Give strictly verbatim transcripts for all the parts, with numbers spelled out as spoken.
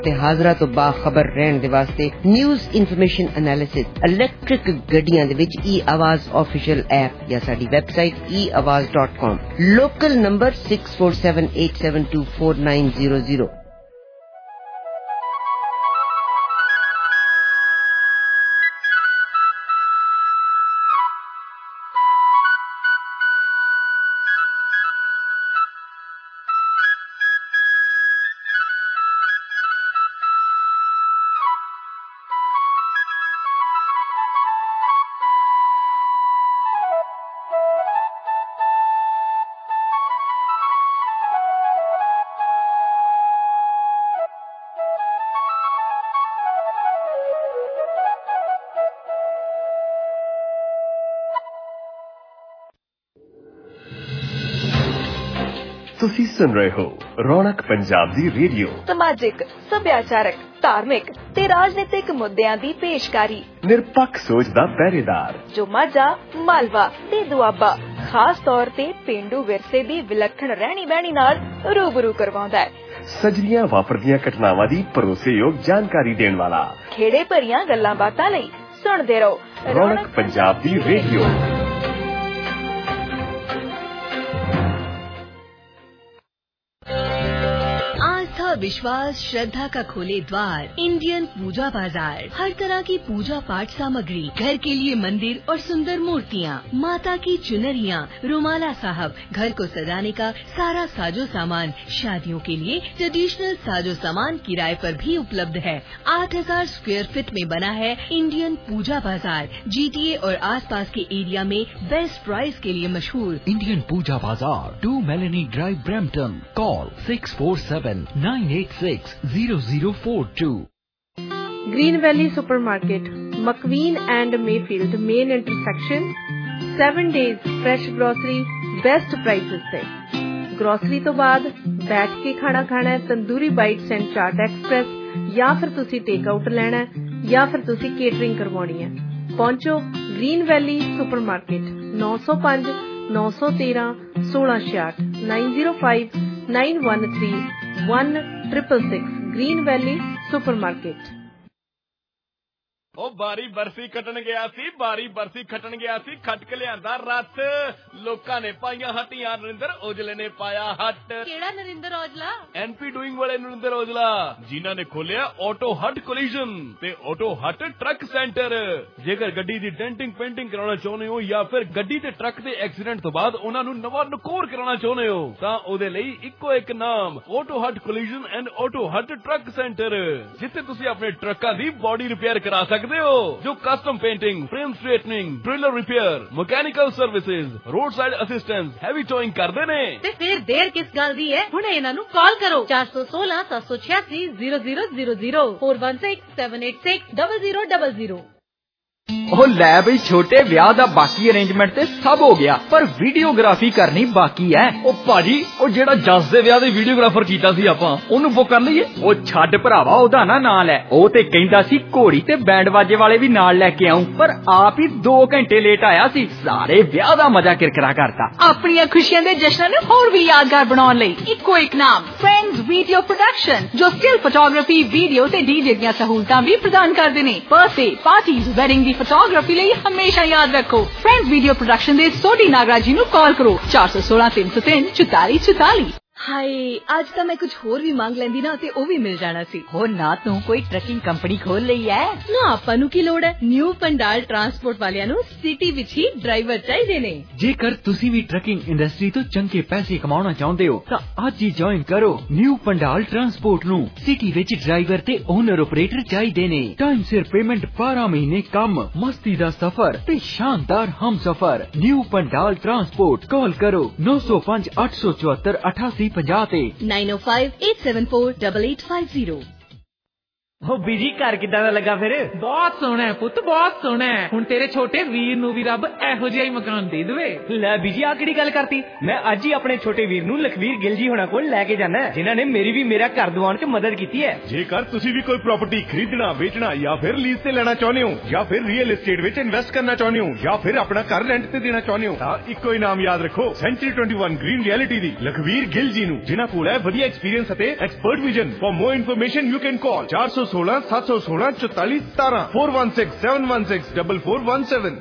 ते हाजरा तो बाखबर रहन दे वास्ते न्यूज़ इन्फॉर्मेशन एनालिसिस इलैक्ट्रिक गड्डियां दे विच ई आवाज ऑफिशियल ऐप या साडी website E Awaaz dot com. Local number six four seven eight seven two four nine zero zero. ਤੁਸੀਂ ਸੁਣ ਰਹੇ ਹੋ ਰੌਣਕ ਪੰਜਾਬ ਦੀ ਰੇਡੀਓ। ਸਮਾਜਿਕ, ਸੱਭਿਆਚਾਰਕ, ਧਾਰਮਿਕ ਤੇ ਰਾਜਨੀਤਿਕ ਮੁੱਦਿਆਂ ਦੀ ਪੇਸ਼ਕਾਰੀ। ਨਿਰਪੱਖ ਸੋਚ ਦਾ ਪਹਿਰੇਦਾਰ ਜੋ ਮਾਝਾ, ਮਾਲਵਾ ਤੇ ਦੁਆਬਾ ਖਾਸ ਤੌਰ ਤੇ ਪੇਂਡੂ ਵਿਰਸੇ ਦੀ ਵਿਲੱਖਣ ਰਹਿਣੀ ਬਹਿਣੀ ਨਾਲ ਰੂਬਰੂ ਕਰਵਾਉਂਦਾ ਹੈ। ਸਜਰੀਆਂ ਵਾਪਰਦੀਆਂ ਘਟਨਾਵਾਂ ਦੀ ਭਰੋਸੇਯੋਗ ਜਾਣਕਾਰੀ ਦੇਣ ਵਾਲਾ। ਖੇੜੇ ਭਰੀਆਂ ਗੱਲਾਂ ਬਾਤਾਂ ਲਈ ਸੁਣਦੇ ਰਹੋ ਰੌਣਕ ਪੰਜਾਬ ਦੀ ਰੇਡੀਓ। विश्वास श्रद्धा का खोले द्वार इंडियन पूजा बाजार। हर तरह की पूजा पाठ सामग्री, घर के लिए मंदिर और सुंदर मूर्तियाँ, माता की चुनरियाँ, रुमाला साहब, घर को सजाने का सारा साजो सामान, शादियों के लिए ट्रेडिशनल साजो सामान किराए पर भी उपलब्ध है। आठ हजार स्क्वायर फीट में बना है इंडियन पूजा बाजार। जीटीए और आसपास के एरिया में बेस्ट प्राइस के लिए मशहूर Indian Pooja Bazaar, two Melanie drive, Brampton. Call six four seven nine eight six zero zero four two. Green valley supermarket, McVean and Mayfield main intersection. Seven days fresh grocery, best prices से। Grocery तो बाद बैठ के खाना खाना है tandoori bites and chaat express, या फिर तुसी टेक आउट लेना है, या फिर तुसी केटरिंग करवानी है। पहुंचो ग्रीन वैली सुपरमार्केट, नौ सौ पांच नौ सौ तेरह सोलह छियाठ, nine zero five nine one three one triple six. Green valley supermarket. ओ बारी बरसी खटन गया सी, बारी बरसी खटन गया सी, खट के लियांदा रथ। लोकां ने पाईयां हट्टियां, नरिंदर औजले ने पाया हट। केड़ा नरिंदर औजला? एनपी डूइंग वाले नरिंदर औजला, जिन्हां ने खोलिया ऑटो हट कोलिजन ते ऑटो हट ट्रक सेंटर। जेकर गड्डी दी डेंटिंग पेंटिंग कराना चाहुंदे हो या फिर गड्डी ते ट्रक दे एक्सीडेंट तो बाद उन्हां नूं नवां नकोर कराना चाहुंदे हो तां ओदे लई इक्को एक नाम, auto hut collision and auto hut truck centre, जिथे तुसीं अपने ट्रकां दी बॉडी रिपेयर करा सकदे हो। जो custom painting, frame straightening, trailer repair, mechanical services, roadside assistance, heavy towing करदे ने। ते फिर देर किस गल दी है? हुणे इन्हां नूं कॉल करो चार सौ सोलह सात सौ छियासी zero zero zero zero four one six seven eight six double zero double zero. ਉਹ ਲੈ ਬਈ ਛੋਟੇ ਵਿਆਹ ਦਾ ਬਾਕੀ ਅਰੇਂਜਮੈਂਟ ਤੇ ਸਭ ਹੋ ਗਿਆ, ਪਰ ਵੀਡੀਓਗ੍ਰਾਫੀ ਕਰਨੀ ਬਾਕੀ ਹੈ। ਉਹ ਭਾਜੀ ਉਹ ਜਿਹੜਾ ਜੱਸ ਦੇ ਵਿਆਹ ਦੇ ਵੀਡੀਓਗ੍ਰਾਫਰ ਕੀਤਾ ਸੀ ਆਪਾਂ, ਉਹਨੂੰ ਬੁੱਕ ਕਰ ਲਈਏ। ਉਹ ਛੱਡ ਭਰਾਵਾ ਉਹਦਾ ਨਾ ਨਾਂ ਲੈ, ਉਹ ਤੇ ਕਹਿੰਦਾ ਸੀ ਘੋੜੀ ਤੇ ਬੈਂਡ ਬਾਜੇ ਵਾਲੇ ਵੀ ਨਾਲ ਲੈ ਕੇ ਆਉਂ, ਪਰ ਆਪ ਹੀ ਦੋ ਘੰਟੇ ਲੇਟ ਆਇਆ ਸੀ। ਸਾਰੇ ਵਿਆਹ ਦਾ ਮਜ਼ਾ ਕਿਰਕਿਰਾ ਕਰਤਾ। ਆਪਣੀਆਂ ਖੁਸ਼ੀਆਂ ਦੇ ਜਸ਼ਨਾਂ ਨੂੰ ਹੋਰ ਵੀ ਯਾਦਗਾਰ ਬਣਾਉਣ ਲਈ ਇੱਕੋ ਇੱਕ ਨਾਮ, ਫਰੈਂਡਸ ਵੀਡੀਓ ਪ੍ਰੋਡਕਸ਼ਨ, ਜੋ ਸਟਿਲ ਫੋਟੋਗ੍ਰਾਫੀ, ਵੀਡੀਓ ਤੇ ਡੀਜੇ ਦੀਆਂ ਸਹੂਲਤਾਂ ਵੀ ਪ੍ਰਦਾਨ ਕਰਦੇ ਨੇ। ਬਰਥਡੇ ਪਾਰਟੀਜ਼, ਵੈਡਿੰਗ ਦੀ ਫੋਟੋਗ੍ਰਾਫੀ ਲਈ ਹਮੇਸ਼ਾ ਯਾਦ ਰੱਖੋ ਫਰੈਂਡਸ ਵੀਡੀਓ ਪ੍ਰੋਡਕਸ਼ਨ ਦੇ ਸੋਢੀ ਨਾਗਰਾਜ ਜੀ ਨੂੰ ਕਾਲ ਕਰੋ ਚਾਰ ਸੌ ਸੋਲਾਂ ਤਿੰਨ ਸੌ ਤਿੰਨ ਚੁਤਾਲੀ ਚੁਤਾਲੀ। हाय आज तो मैं कुछ होर भी मांग लेंदी ना ते ओ भी मिल जाना सी। हो ना तू कोई ट्रकिंग कंपनी खोल लई है ना, आपां नूं की लोड़ है। न्यू पंडाल ट्रांसपोर्ट वालियां नूं सिटी विच ही ड्राइवर चाहिए ने। जेकर तुसी भी ट्रकिंग इंडस्ट्री तो चंगे पैसे कमाना चाहते हो तां अज ही ज्वाइन करो न्यू पंडाल ट्रांसपोर्ट नूं। सिटी विच ड्राइवर ते ओनर ऑपरेटर चाहिए ने। टाइम सिर पेमेंट, बारह महीने काम, मस्ती दा सफर ते शानदार हम सफर। न्यू पंडाल ट्रांसपोर्ट, कॉल करो नौ सौ पांच आठ सौ चौहत्तर अठासी पंजाह ते nine O five eight seven four double eight five zero. ਉਹ ਬੀਜੀ ਘਰ ਕਿੱਦਾਂ ਦਾ ਲੱਗਾ ਫਿਰ? ਬਹੁਤ ਸੋਹਣਾ ਹੈ ਪੁੱਤ, ਬਹੁਤ ਸੋਹਣਾ ਹੈ। ਹੁਣ ਤੇਰੇ ਛੋਟੇ ਵੀਰ ਨੂੰ ਵੀ ਰੱਬ ਇਹੋ ਜਿਹਾ ਹੀ ਮਕਾਨ ਦੇ ਦੇਵੇ। ਲੈ ਬੀਜੀ ਆ ਕਿਹੜੀ ਗੱਲ ਕਰਤੀ? ਮੈਂ ਅੱਜ ਹੀ ਆਪਣੇ ਛੋਟੇ ਵੀਰ ਨੂੰ ਲਖਵੀਰ ਗਿੱਲ ਜੀ ਹੋਣਾ ਕੋਲ ਲੈ ਕੇ ਜਾਣਾ, ਜਿਨ੍ਹਾਂ ਨੇ ਮੇਰੀ ਵੀ ਮੇਰਾ ਘਰ ਦਿਵਾਉਣ ਚ ਮਦਦ ਕੀਤੀ ਹੈ। ਜੇਕਰ ਤੁਸੀਂ ਵੀ ਕੋਈ ਪ੍ਰਾਪਰਟੀ ਖਰੀਦਣਾ, ਵੇਚਣਾ ਜਾਂ ਫਿਰ ਲੀਜ਼ ਤੇ ਲੈਣਾ ਚਾਹੁੰਦੇ ਹੋ, ਜਾਂ ਫਿਰ ਰੀਅਲ एस्टेट ਵਿੱਚ ਇਨਵੈਸਟ ਕਰਨਾ ਚਾਹੁੰਦੇ ਹੋ, ਜਾਂ ਫਿਰ ਆਪਣਾ ਘਰ ਰੈਂਟ ਤੇ ਦੇਣਾ ਚਾਹੁੰਦੇ ਹੋ, ਤਾਂ ਇੱਕੋ ਹੀ ਨਾਮ ਯਾਦ ਰੱਖੋ, ਸੈਂਚਰੀ ਇक्कीस ਗ੍ਰੀਨ ਰਿਐਲਿਟੀ ਦੀ ਲਖਵੀਰ ਗਿੱਲ ਜੀ ਨੂੰ, ਜਿਨ੍ਹਾਂ ਕੋਲ ਹੈ ਵਧੀਆ ਐਕਸਪੀਰੀਅੰਸ ਅਤੇ expert vision. For more information you can call ਚਾਰ ਸੌ ਸੋਲਾਂ ਸੱਤ ਸੌ ਸੋਲਾਂ ਚੁਤਾਲੀ ਸਤਾਰਾਂ four one six seven one six double four one seven.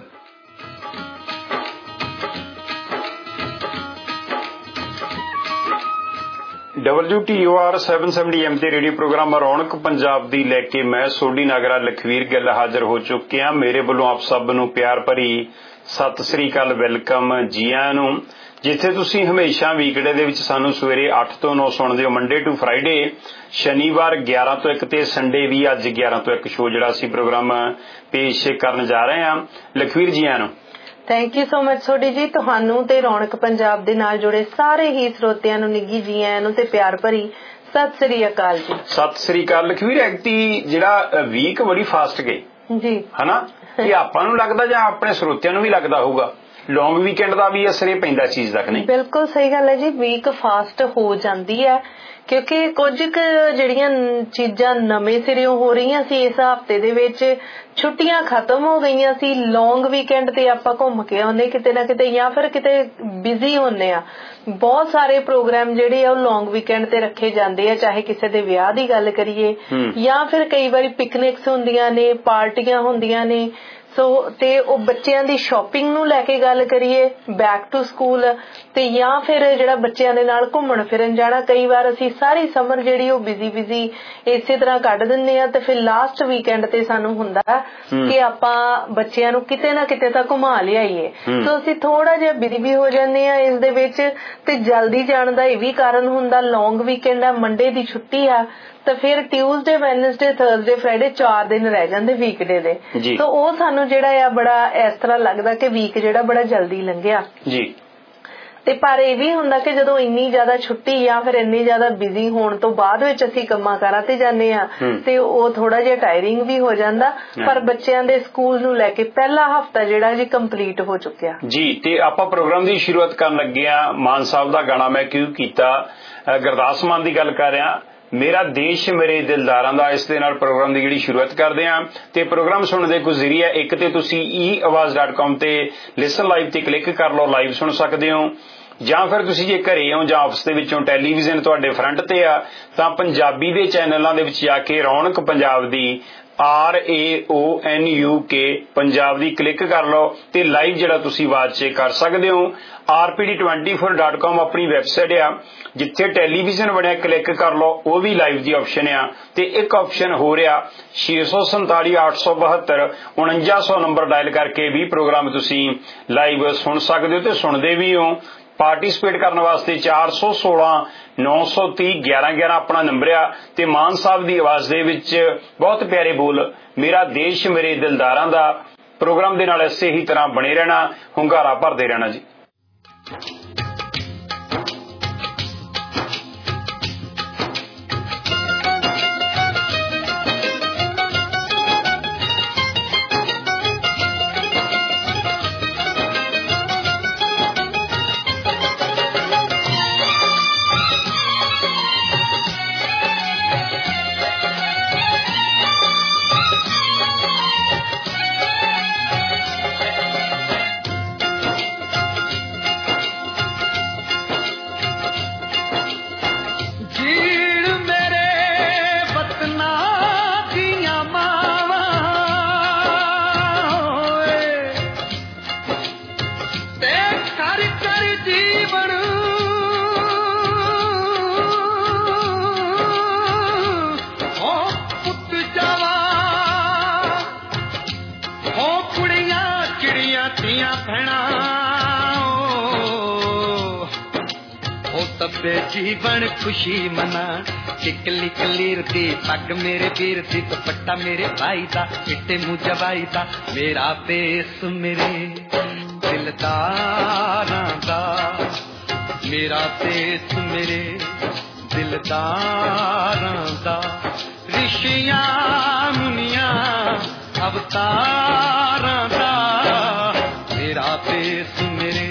W T O R ਸੱਤ ਸੌ ਸੱਤਰ ਐਮ ਤੇ ਰੇਡੀਓ ਪ੍ਰੋਗਰਾਮ ਰੌਣਕ ਪੰਜਾਬ ਦੀ ਲੈ ਕੇ ਮੈਂ ਸੋਢੀ ਨਾਗਰਾ ਲਖਵੀਰ ਗਿੱਲ ਹਾਜ਼ਰ ਹੋ ਚੁੱਕੇ ਹਾਂ। ਮੇਰੇ ਵੱਲੋਂ ਆਪ ਸਭ ਨੂੰ ਪਿਆਰ ਭਰੀ ਸਤਿ ਸ੍ਰੀ ਅਕਾਲ, ਵੈਲਕਮ ਜੀ ਆਇਆਂ ਨੂੰ। ਜਿੱਥੇ ਤੁਸੀਂ ਹਮੇਸ਼ਾ ਵੀਕਡੇ ਦੇ ਵਿੱਚ ਸਾਨੂੰ ਸਵੇਰੇ ਅੱਠ ਤੋਂ ਨੌ ਸੁਣਦੇ ਹੋ, ਮੰਡੇ ਟੂ ਫਰਾਈਡੇ, ਸ਼ਨੀਵਾਰ ਗਿਆਰਾਂ ਤੋਂ ਇੱਕ ਤੇ ਸੰਡੇ ਵੀ ਅੱਜ ਗਿਆਰਾਂ ਤੋਂ ਇੱਕ ਸ਼ੋਅ ਜਿਹੜਾ ਅਸੀਂ ਪ੍ਰੋਗਰਾਮ ਪੇਸ਼ ਕਰਨ ਜਾ ਰਹੇ ਹਾਂ। ਲਖਵੀਰ ਜੀ ਆਇਆਂ ਨੂੰ। Thank you so much Sodhi ji. ਤੁਹਾਨੂੰ ਤੇ ਰੌਣਕ ਪੰਜਾਬ ਦੇ ਨਾਲ ਜੁੜੇ ਸਾਰੇ ਹੀ ਸਰੋਤਿਆਂ ਨੂੰ ਨਿੱਘੀ ਜੀ ਆਇਆਂ ਨੂੰ ਤੇ ਪਿਆਰ ਭਰੀ ਸਤਿ ਸ੍ਰੀ ਅਕਾਲ ਜੀ। ਸਤਿ ਸ੍ਰੀ ਅਕਾਲ। ਲਖਵੀਰ, ਐਕਟੀ ਜਿਹੜਾ ਵੀਕ ਬੜੀ ਫਾਸਟ ਗਈ ਜੀ, ਹਨਾ? ਇਹ ਆਪਾਂ ਨੂੰ ਲੱਗਦਾ ਜਾਂ ਆਪਣੇ ਸਰੋਤਿਆਂ ਨੂੰ ਵੀ ਲੱਗਦਾ ਹੋਊਗਾ? ਲੌਂਗ ਵੀਕਐਂਡ ਦਾ ਵੀ ਅਸਰ ਇਹ ਪੈਂਦਾ ਚੀਜ਼ ਤੱਕ ਨਹੀਂ? ਬਿਲਕੁਲ ਸਹੀ ਗੱਲ ਹੈ ਜੀ, ਵੀਕ ਫਾਸਟ ਹੋ ਜਾਂਦੀ ਹੈ ਕਿਉਂਕਿ ਕੁਝ ਕੁ ਜਿਹੜੀਆਂ ਚੀਜ਼ਾਂ ਨਵੇਂ ਸਿਰਿਓਂ ਹੋ ਰਹੀਆਂ ਸੀ ਇਸ ਹਫ਼ਤੇ ਦੇ ਵਿੱਚ। ਛੁੱਟੀਆਂ ਖਤਮ ਹੋ ਗਈਆਂ ਸੀ, ਲੌਂਗ ਵੀਕਐਂਡ ਤੇ ਆਪਾਂ ਘੁੰਮ ਕੇ ਆਉਂਦੇ ਕਿਤੇ ਨਾ ਕਿਤੇ, ਜਾਂ ਫਿਰ ਕਿਤੇ ਬਿਜ਼ੀ ਹੁੰਦੇ ਆ। ਬਹੁਤ ਸਾਰੇ ਪ੍ਰੋਗਰਾਮ ਜਿਹੜੇ ਆ ਉਹ ਲੌਂਗ ਵੀਕਐਂਡ ਤੇ ਰੱਖੇ ਜਾਂਦੇ ਆ, ਚਾਹੇ ਕਿਸੇ ਦੇ ਵਿਆਹ ਦੀ ਗੱਲ ਕਰੀਏ ਜਾਂ ਫਿਰ ਕਈ ਵਾਰੀ ਪਿਕਨਿਕਸ ਹੁੰਦੀਆਂ ਨੇ, ਪਾਰਟੀਆਂ ਹੁੰਦੀਆਂ ਨੇ। ਸੋ ਤੇ ਉਹ ਬੱਚਿਆਂ ਦੀ ਸ਼ਾਪਿੰਗ ਨੂੰ ਲੈ ਕੇ ਗੱਲ ਕਰੀਏ, ਬੈਕ ਟੂ ਸਕੂਲ, ਤੇ ਜਾਂ ਫਿਰ ਜਿਹੜਾ ਬੱਚਿਆਂ ਦੇ ਨਾਲ ਘੁੰਮਣ ਫਿਰਨ ਜਾਣਾ। ਕਈ ਵਾਰ ਅਸੀਂ ਸਾਰੀ ਸਮਰ ਜਿਹੜੀ ਉਹ ਬਿਜ਼ੀ ਬਿਜ਼ੀ ਇਸੇ ਤਰ੍ਹਾਂ ਕੱਢ ਦਿੰਦੇ ਆ, ਤੇ ਫਿਰ ਲਾਸਟ ਵੀਕਐਂਡ ਤੇ ਸਾਨੂੰ ਹੁੰਦਾ ਕਿ ਆਪਾਂ ਬੱਚਿਆਂ ਨੂੰ ਕਿਤੇ ਨਾ ਕਿਤੇ ਤਾਂ ਘੁਮਾ ਲਿਆਈਏ। ਸੋ ਅਸੀਂ ਥੋੜਾ ਜਿਹਾ ਬਿਜ਼ੀ ਵੀ ਹੋ ਜਾਂਦੇ ਆ ਇਸ ਦੇ ਵਿੱਚ, ਤੇ ਜਲਦੀ ਜਾਣ ਦਾ ਇਹ ਵੀ ਕਾਰਨ ਹੁੰਦਾ। ਲੌਂਗ ਵੀਕਐਂਡ ਆ, ਮੰਡੇ ਦੀ ਛੁੱਟੀ ਆ, ਤਾਂ ਫਿਰ ਟਿਊਜ਼ਡੇ, ਵੈਨਸਡੇ, ਥਰਸਡੇ, ਫਰਾਈਡੇ ਚਾਰ ਦਿਨ ਰਹਿ ਜਾਂਦੇ ਵੀਕਡੇ ਦੇ। ਤਾਂ ਉਹ ਸਾਨੂੰ ਜਿਹੜਾ ਆ ਬੜਾ ਇਸ ਤਰ੍ਹਾਂ ਲੱਗਦਾ ਕਿ ਵੀਕ ਜਿਹੜਾ ਬੜਾ ਜਲਦੀ ਲੰਘਿਆ ਜੀ। ਤੇ ਪਰ ਇਹ ਵੀ ਹੁੰਦਾ ਕਿ ਜਦੋਂ ਇੰਨੀ ਜ਼ਿਆਦਾ ਛੁੱਟੀ ਜਾਂ ਫਿਰ ਇੰਨੀ ਜ਼ਿਆਦਾ ਬਿਜ਼ੀ ਹੋਣ ਤੋਂ ਬਾਅਦ ਵਿੱਚ ਅਸੀਂ ਕੰਮਾਂ ਕਾਰਾਂ ਤੇ ਜਾਂਦੇ ਆ ਤੇ ਉਹ ਥੋੜਾ ਜਿਹਾ ਟਾਇਰਿੰਗ ਵੀ ਹੋ ਜਾਂਦਾ। ਪਰ ਬੱਚਿਆਂ ਦੇ ਸਕੂਲ ਨੂੰ ਲੈ ਕੇ ਪਹਿਲਾ ਹਫਤਾ ਜਿਹੜਾ ਜੀ ਕੰਪਲੀਟ ਹੋ ਚੁੱਕਿਆ ਜੀ। ਤੇ ਆਪਾਂ ਪ੍ਰੋਗਰਾਮ ਦੀ ਸ਼ੁਰੂਆਤ ਕਰਨ ਲੱਗੇ ਆ। ਮਾਨ ਸਾਹਿਬ ਦਾ ਗਾਣਾ ਮੈਂ ਕਿਉਂ ਕੀਤਾ, ਗੁਰਦਾਸ ਮਾਨ ਦੀ ਗੱਲ ਕਰ ਰਿਹਾ, ਮੇਰਾ ਦੇਸ਼ ਮੇਰੇ ਦਿਲਦਾਰਾਂ ਦਾ। ਇਸ ਦੇ ਨਾਲ ਪ੍ਰੋਗਰਾਮ ਦੀ ਜਿਹੜੀ ਸ਼ੁਰੂਆਤ ਕਰਦੇ ਹਾਂ। ਤੇ ਪ੍ਰੋਗਰਾਮ ਸੁਣਨ ਦੇ ਕੁਝ ਜ਼ਰੀਆ, ਇੱਕ ਤੇ ਤੁਸੀਂ ਈ ਆਵਾਜ਼ ਡਾਟ ਕਾਮ ਤੇ ਲਿਸਨ ਲਾਈਵ ਤੇ ਕਲਿੱਕ ਕਰ ਲਓ, ਲਾਈਵ ਸੁਣ ਸਕਦੇ ਹੋ। ਜਾਂ ਫਿਰ ਤੁਸੀਂ ਜੇ ਘਰੇ ਹੋ ਜਾਂ ਆਫਿਸ ਦੇ ਵਿੱਚੋਂ ਟੈਲੀਵਿਜ਼ਨ ਤੁਹਾਡੇ ਫਰੰਟ ਤੇ ਆ, ਤਾਂ ਪੰਜਾਬੀ ਦੇ ਚੈਨਲਾਂ ਦੇ ਵਿੱਚ ਜਾ ਕੇ ਰੌਣਕ ਪੰਜਾਬ ਦੀ R A O N U K Punjab ਦੀ ਕਲਿੱਕ ਕਰ ਲਓ ਤੇ ਲਾਈਵ ਜਿਹੜਾ ਤੁਸੀਂ ਆਵਾਜ਼ ਚੈੱਕ ਕਰ ਸਕਦੇ ਹੋ। R P D twenty four dot com ਆਪਣੀ ਵੈਬਸਾਈਟ ਆ, ਜਿੱਥੇ ਟੈਲੀਵਿਜ਼ਨ ਬਣਿਆ ਕਲਿੱਕ ਕਰ ਲਓ, ਉਹ ਵੀ ਲਾਈਵ ਦੀ ਆਪਸ਼ਨ ਆ। ਤੇ ਇੱਕ ਆਪਸ਼ਨ ਹੋ ਰਿਹਾ ਛੇ ਸੌ ਸੰਤਾਲੀ ਅੱਠ ਸੌ ਬਹੱਤਰ ਉਣੰਜਾ ਸੌ ਨੰਬਰ ਡਾਇਲ ਕਰਕੇ ਵੀ ਪ੍ਰੋਗਰਾਮ ਤੁਸੀਂ ਲਾਈਵ ਸੁਣ ਸਕਦੇ ਹੋ ਤੇ ਸੁਣਦੇ ਵੀ ਹੋ। ਪਾਰਟੀਸਪੇਟ ਕਰਨ ਵਾਸਤੇ ਚਾਰ ਸੌ ਸੋਲਾਂ ਨੌ ਸੌ ਤੀਹ ਗਿਆਰਾਂ ਗਿਆਰਾਂ ਆਪਣਾ ਨੰਬਰ ਆ। ਤੇ ਮਾਨ ਸਾਹਿਬ ਦੀ ਆਵਾਜ਼ ਦੇ ਵਿੱਚ ਬਹੁਤ ਪਿਆਰੇ ਬੋਲ, ਮੇਰਾ ਦੇਸ਼ ਮੇਰੇ ਦਿਲਦਾਰਾਂ ਦਾ। ਪ੍ਰੋਗਰਾਮ ਦੇ ਨਾਲ ਇਸੇ ਹੀ ਤਰ੍ਹਾਂ ਬਣੇ ਰਹਿਣਾ, ਹੁੰਗਾਰਾ ਭਰਦੇ ਰਹਿਣਾ ਜੀ। जीवन खुशी मना टिकली कलीर दी पग मेरे वीर दी दुपट्टा मेरे भाई दा चिट्टे मुंह जवाई दा मेरा बेस मेरे दिलदारां दा मेरा बेस मेरे दिलदारां दा रिशियां अवतारां दा मेरा ते सुमेरे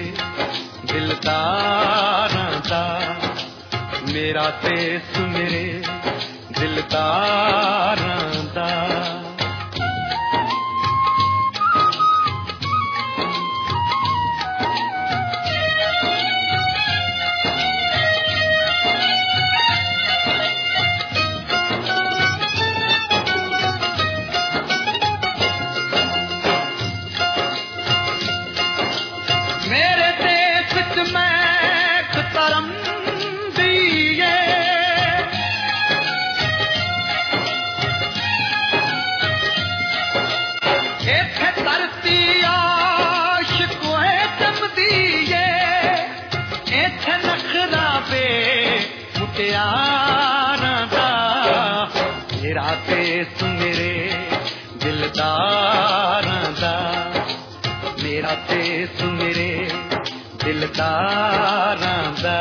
दिलदारां दा मेरा ते सुमेरे दिलदारां दा मेरा ते सुमेरे दिलदारां दा मेरा ते सुमेरे दिलदारां दा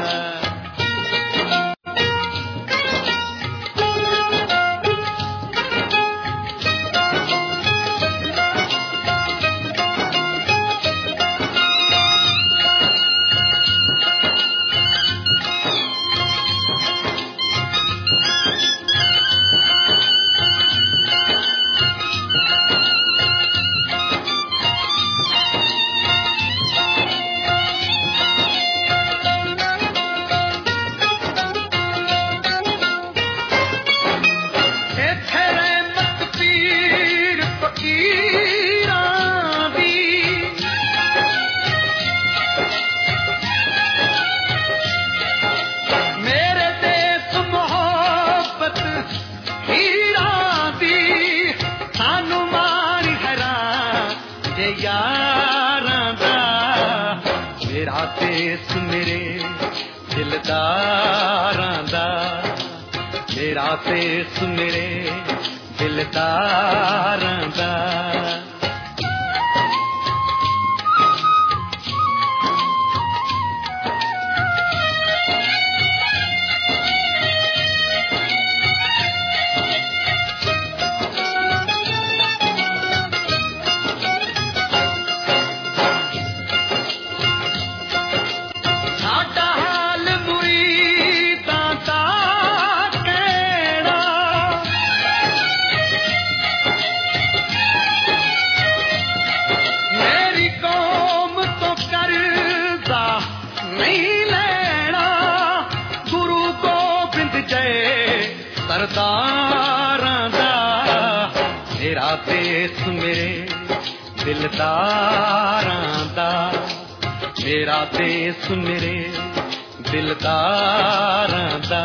दिलदारां दा मेरा ते सुमेरे दिलदारां दा सरदारां दा मेरा ते सुमेरे दिलदारां दा मेरा ते सुमेरे दिलदारां दा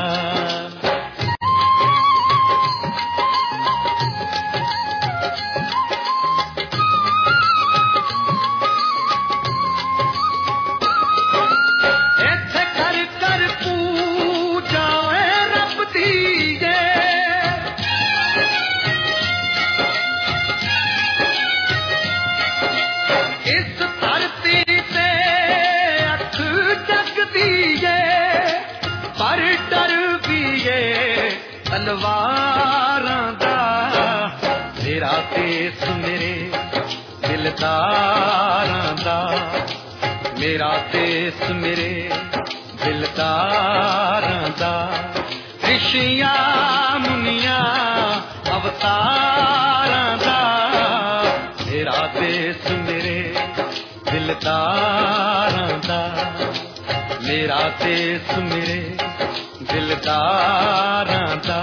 तलवारां दा मेरा ते सुमेरे दिलदारां दा मेरा ते सुमेरे दिलदारां दा ऋषियां मुनियां अवतारां दा मेरा ते सुमेरे दिलदारां दा मेरा ते सुमेरे दिलदारां दा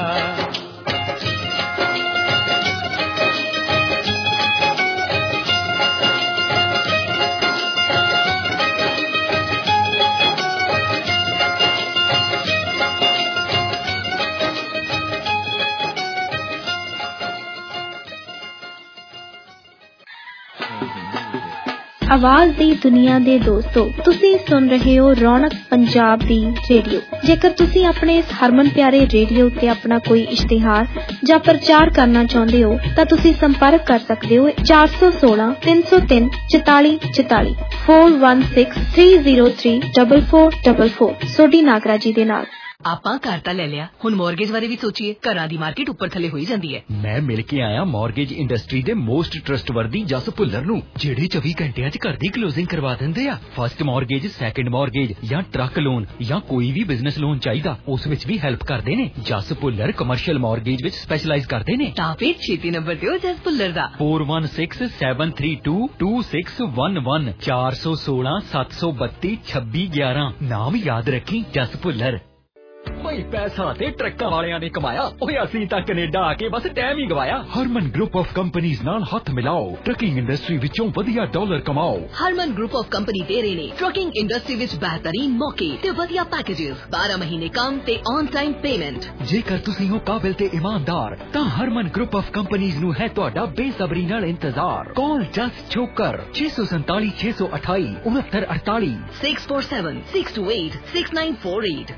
आवाज दी दुनिया दे दोस्तों तुसी सुन रहे हो रौनक पंजाब दी रेडियो। जेकर तुसी अपने इस हरमन प्यारे रेडियो ते अपना कोई इश्तिहार या प्रचार करना चाहते हो तां तुसी संपर्क कर सकते हो चार सौ सोलह तीन सौ तीन चौताली चौताली four one six three zero three double four double four Sodhi Nagra ji दे नाल। ਆਪਾਂ ਘਰ ਤਾਂ ਲੈ ਲਿਆ, ਹੁਣ ਮੌਰਗੇਜ ਬਾਰੇ ਵੀ ਸੋਚੀਏ। ਘਰਾਂ ਦੀ ਮਾਰਕੀਟ ਉੱਪਰ ਥੱਲੇ ਹੋਈ ਜਾਂਦੀ ਹੈ। ਮੈਂ ਮਿਲ ਕੇ ਆਇਆ ਮੌਰਗੇਜ ਇੰਡਸਟਰੀ ਦੇ ਮੋਸਟ ਟਰਸਟਵਰਦੀ ਜਸ ਭੁੱਲਰ ਨੂੰ, ਜਿਹੜੇ ਚੌਵੀ ਘੰਟਿਆਂ 'ਚ ਘਰ ਦੀ ਕਲੋਜ਼ਿੰਗ ਕਰਵਾ ਦਿੰਦੇ ਆ। ਫਸਟ ਮੌਰਗੇਜ, ਸੈਕੰਡ ਮੌਰਗੇਜ ਜਾਂ ਟਰੱਕ ਲੋਨ ਜਾਂ ਕੋਈ ਵੀ ਬਿਜ਼ਨਸ ਲੋਨ ਚਾਹੀਦਾ, ਉਸ ਵਿੱਚ ਵੀ ਹੈਲਪ ਕਰਦੇ ਨੇ। ਜਸ ਭੁੱਲਰ ਕਮਰਸ਼ੀਅਲ ਮੌਰਗੇਜ ਵਿੱਚ ਸਪੈਸ਼ਲਾਈਜ਼ ਕਰਦੇ ਨੇ। ਤਾਂ ਫਿਰ ਛੇਤੀ ਨੰਬਰ ਦਿਓ ਜਸ ਭੁੱਲਰ ਦਾ, four one six seven three two two six one one ਚਾਰ ਸੌ ਸੋਲਾਂ ਸੱਤ ਸੌ ਬੱਤੀ ਛੱਬੀ ਗਿਆਰਾਂ। ਨਾਮ ਯਾਦ ਰੱਖੀ, ਜਸ ਭੁੱਲਰ। ਬਈ ਪੈਸਾ ਤੇ ਟਰੱਕਾਂ ਵਾਲਿਆਂ ਨੇ ਕਮਾਇਆ, ਓਏ ਅਸੀਂ ਤਾਂ ਕੈਨੇਡਾ ਆ ਕੇ ਬਸ ਟਾਈਮ ਹੀ ਗਵਾਇਆ। ਹਰਮਨ ਗਰੁੱਪ ਆਫ ਕੰਪਨੀਆਂ ਨਾਲ ਹੱਥ ਮਿਲਾਓ, ਟਰੱਕਿੰਗ ਇੰਡਸਟਰੀ ਵਿੱਚੋਂ ਵਧੀਆ ਡਾਲਰ ਕਮਾਓ। ਹਰਮਨ ਗਰੁੱਪ ਆਫ ਕੰਪਨੀ ਦੇ ਰਹੇ ਨੇ ਟਰੱਕਿੰਗ ਇੰਡਸਟਰੀ ਵਿੱਚ ਬਿਹਤਰੀਨ ਮੌਕੇ ਤੇ ਵਧੀਆ ਪੈਕੇजेस, ਬਾਰਾਂ ਮਹੀਨੇ ਕੰਮ ਤੇ ਔਨ ਟਾਈਮ ਪੇਮੈਂਟ। ਜੇਕਰ ਤੁਸੀਂ ਹੋ ਕਾਬਿਲ ਤੇ ਇਮਾਨਦਾਰ ਤਾਂ ਹਰਮਨ ਗਰੁੱਪ ਆਫ ਕੰਪਨੀਆਂ ਨੂੰ ਹੈ ਤੁਹਾਡਾ ਬੇਸਬਰੀ ਨਾਲ ਇੰਤਜ਼ਾਰ। ਕਾਲ ਜਸ ਛੋਕਰ ਛੇ ਸੌ ਸੰਤਾਲੀ ਛੇ ਸੌ ਅਠਾਈ ਉਨੱਤਰ ਅੜਤਾਲੀ six four seven six two eight six nine four eight।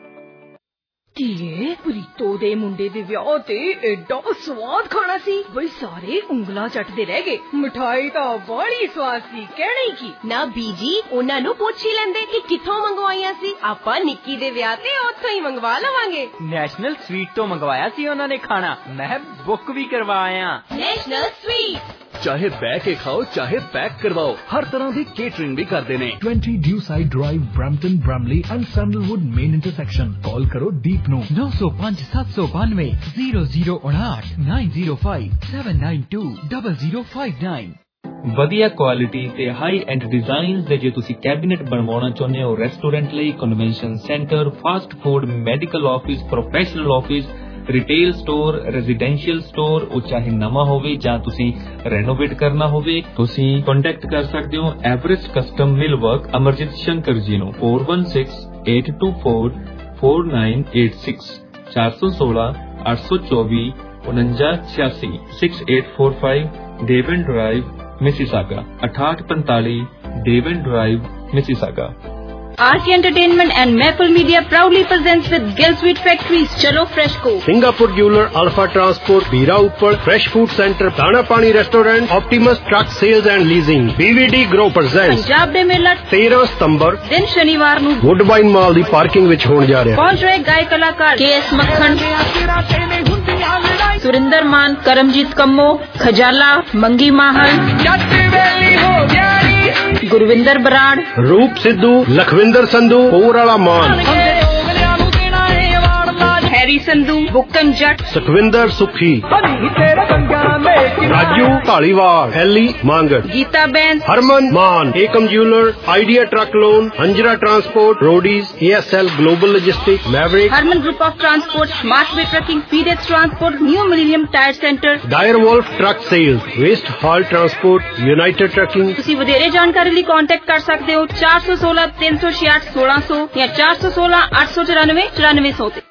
ਧੀਏ, ਪ੍ਰੀਤੋ ਦੇ ਮੁੰਡੇ ਦੇ ਵਿਆਹ ਤੇ ਐਡਾ ਸਵਾਦ ਖਾਣਾ ਸੀ, ਬਈ ਸਾਰੇ ਉਂਗਲਾਂ ਚੱਟਦੇ ਰਹਿ ਗਏ। ਮਿਠਾਈ ਤਾਂ ਬੜੀ ਸਵਾਦ ਸੀ, ਕਹਿਣਾ ਹੀ ਕੀ। ਨਾ ਬੀਜੀ, ਉਹਨਾਂ ਨੂੰ ਪੁੱਛ ਹੀ ਲੈਂਦੇ ਕਿ ਕਿੱਥੋਂ ਮੰਗਵਾਈਆਂ ਸੀ। ਆਪਾਂ ਨਿੱਕੀ ਦੇ ਵਿਆਹ ਤੇ ਉੱਥੋਂ ਹੀ ਮੰਗਵਾ ਲਵਾਂਗੇ। ਨੈਸ਼ਨਲ ਸਵੀਟ ਤੋਂ ਮੰਗਵਾਇਆ ਸੀ ਉਹਨਾਂ ਨੇ ਖਾਣਾ, ਮੈਂ ਬੁੱਕ ਵੀ ਕਰਵਾਇਆ। ਨੈਸ਼ਨਲ ਸਵੀਟ, ਚਾਹੇ ਬਹਿ ਕੇ ਖਾਓ ਚਾਹੇ ਪੈਕ ਕਰਵਾਓ, ਹਰ ਤਰ੍ਹਾਂ ਦੀ ਕੇਟਰਿੰਗ ਵੀ ਕਰਦੇ ਨੇ। twenty Dewside Drive, Brampton, Bramley and Sandalwood main intersection। ਕਾਲ ਕਰੋ ਦੀਪ ਨੂੰ ਨੌ ਸੌ ਪੰਜ ਸੱਤ ਸੌ ਬਾਨਵੇਂ ਜ਼ੀਰੋ ਜ਼ੀਰੋ ਉਣਾਹਠ nine zero five seven nine two zero zero five nine। ਵਧੀਆ ਕੁਆਲਿਟੀ ਤੇ ਹਾਈ ਐਂਡ ਡਿਜ਼ਾਈਨਸ ਦੇ ਜੇ ਤੁਸੀਂ ਕੈਬਿਨੇਟ ਬਣਵਾਉਣਾ ਚਾਹੁੰਦੇ ਹੋ ਰੈਸਟੋਰੈਂਟ ਲਈ, convention centre, fast food, medical office, professional office, retail store, residential store, ਉਹ ਚਾਹੇ ਨਵਾਂ ਹੋਵੇ ਜਾਂ ਤੁਸੀਂ ਰੈਨੋਵੇਟ ਕਰਨਾ ਹੋਵੇ, ਤੁਸੀਂ ਕੰਟੈਕਟ ਕਰ ਸਕਦੇ ਹੋ Everest custom mill work Amarjeet Shankar ji ਨੂੰ four one six eight two four four nine eight six ਚਾਰ ਸੌ ਸੋਲਾਂ ਅੱਠ ਸੌ ਚੌਵੀ ਉਨੰਜਾ ਛਿਆਸੀ six eight four five Devon drive Mississauga ਅਠਾਹਠ ਪੰਤਾਲੀ Devon drive Mississauga. R K Entertainment and Maple Media proudly presents with Gill Sweet Factories Chalo Fresh Co, Singapore Jeweler, Alpha Transport, Bira Uppal, Fresh Food Center, Dana Pani Restaurant, Optimus Truck Sales and Leasing, B V D Grow presents Punjab Day Mela तेरह ਸਤੰਬਰ ਦਿਨ ਸ਼ਨੀਵਾਰ ਨੂੰ ਵੁੱਡਬਾਈਨ ਮਾਲ ਦੀ parking ਵਿੱਚ ਹੋਣ ਜਾ ਰਿਹਾ। ਪਹੁੰਚ ਰਹੇ ਗਾਇਕ ਕਲਾਕਾਰ ਕੇ ਐਸ ਮੱਖਣ, ਸੁਰਿੰਦਰ ਮਾਨ, ਕਰਮਜੀਤ ਕੰਮੋ, ਖਜਾਲਾ, ਮੰਗੀ ਮਾਹਲ, ਗੁਰਵਿੰਦਰ ਬਰਾੜ, ਰੂਪ ਸਿੱਧੂ, ਲਖਵਿੰਦਰ ਸੰਧੂ, ਹੋਰ ਵਾਲਾ ਮਾਨ, Harry Sandhu, ਬੁੱਕਨ Jatt, Sukhwinder Sukhi, Raju Dhaliwal, Elly Mangat, Geeta Bains, Harman Maan, Ekam jeweller, idea truck loan, Anjra transport, Roadies, A S L global logistic, Maverick, Harman group of transport, smart way trucking, FedEx transport, new millennium tyre centre, dire wolf truck sales, west hall transport, united trucking. ਤੁਸੀਂ ਵਧੇਰੇ ਜਾਣਕਾਰੀ ਲਈ contact ਕਰ ਸਕਦੇ ਹੋ ਚਾਰ ਸੌ ਸੋਲਾਂ ਤਿੰਨ ਸੌ ਛਿਆਹਠ ਸੋਲਾਂ ਸੌ ਜਾਂ ਚਾਰ ਸੌ ਸੋਲਾਂ ਅੱਠ ਸੌ ਚੁਰਾਨਵੇਂ ਚੁਰਾਨਵੇਂ ਸੌ ਤੇ।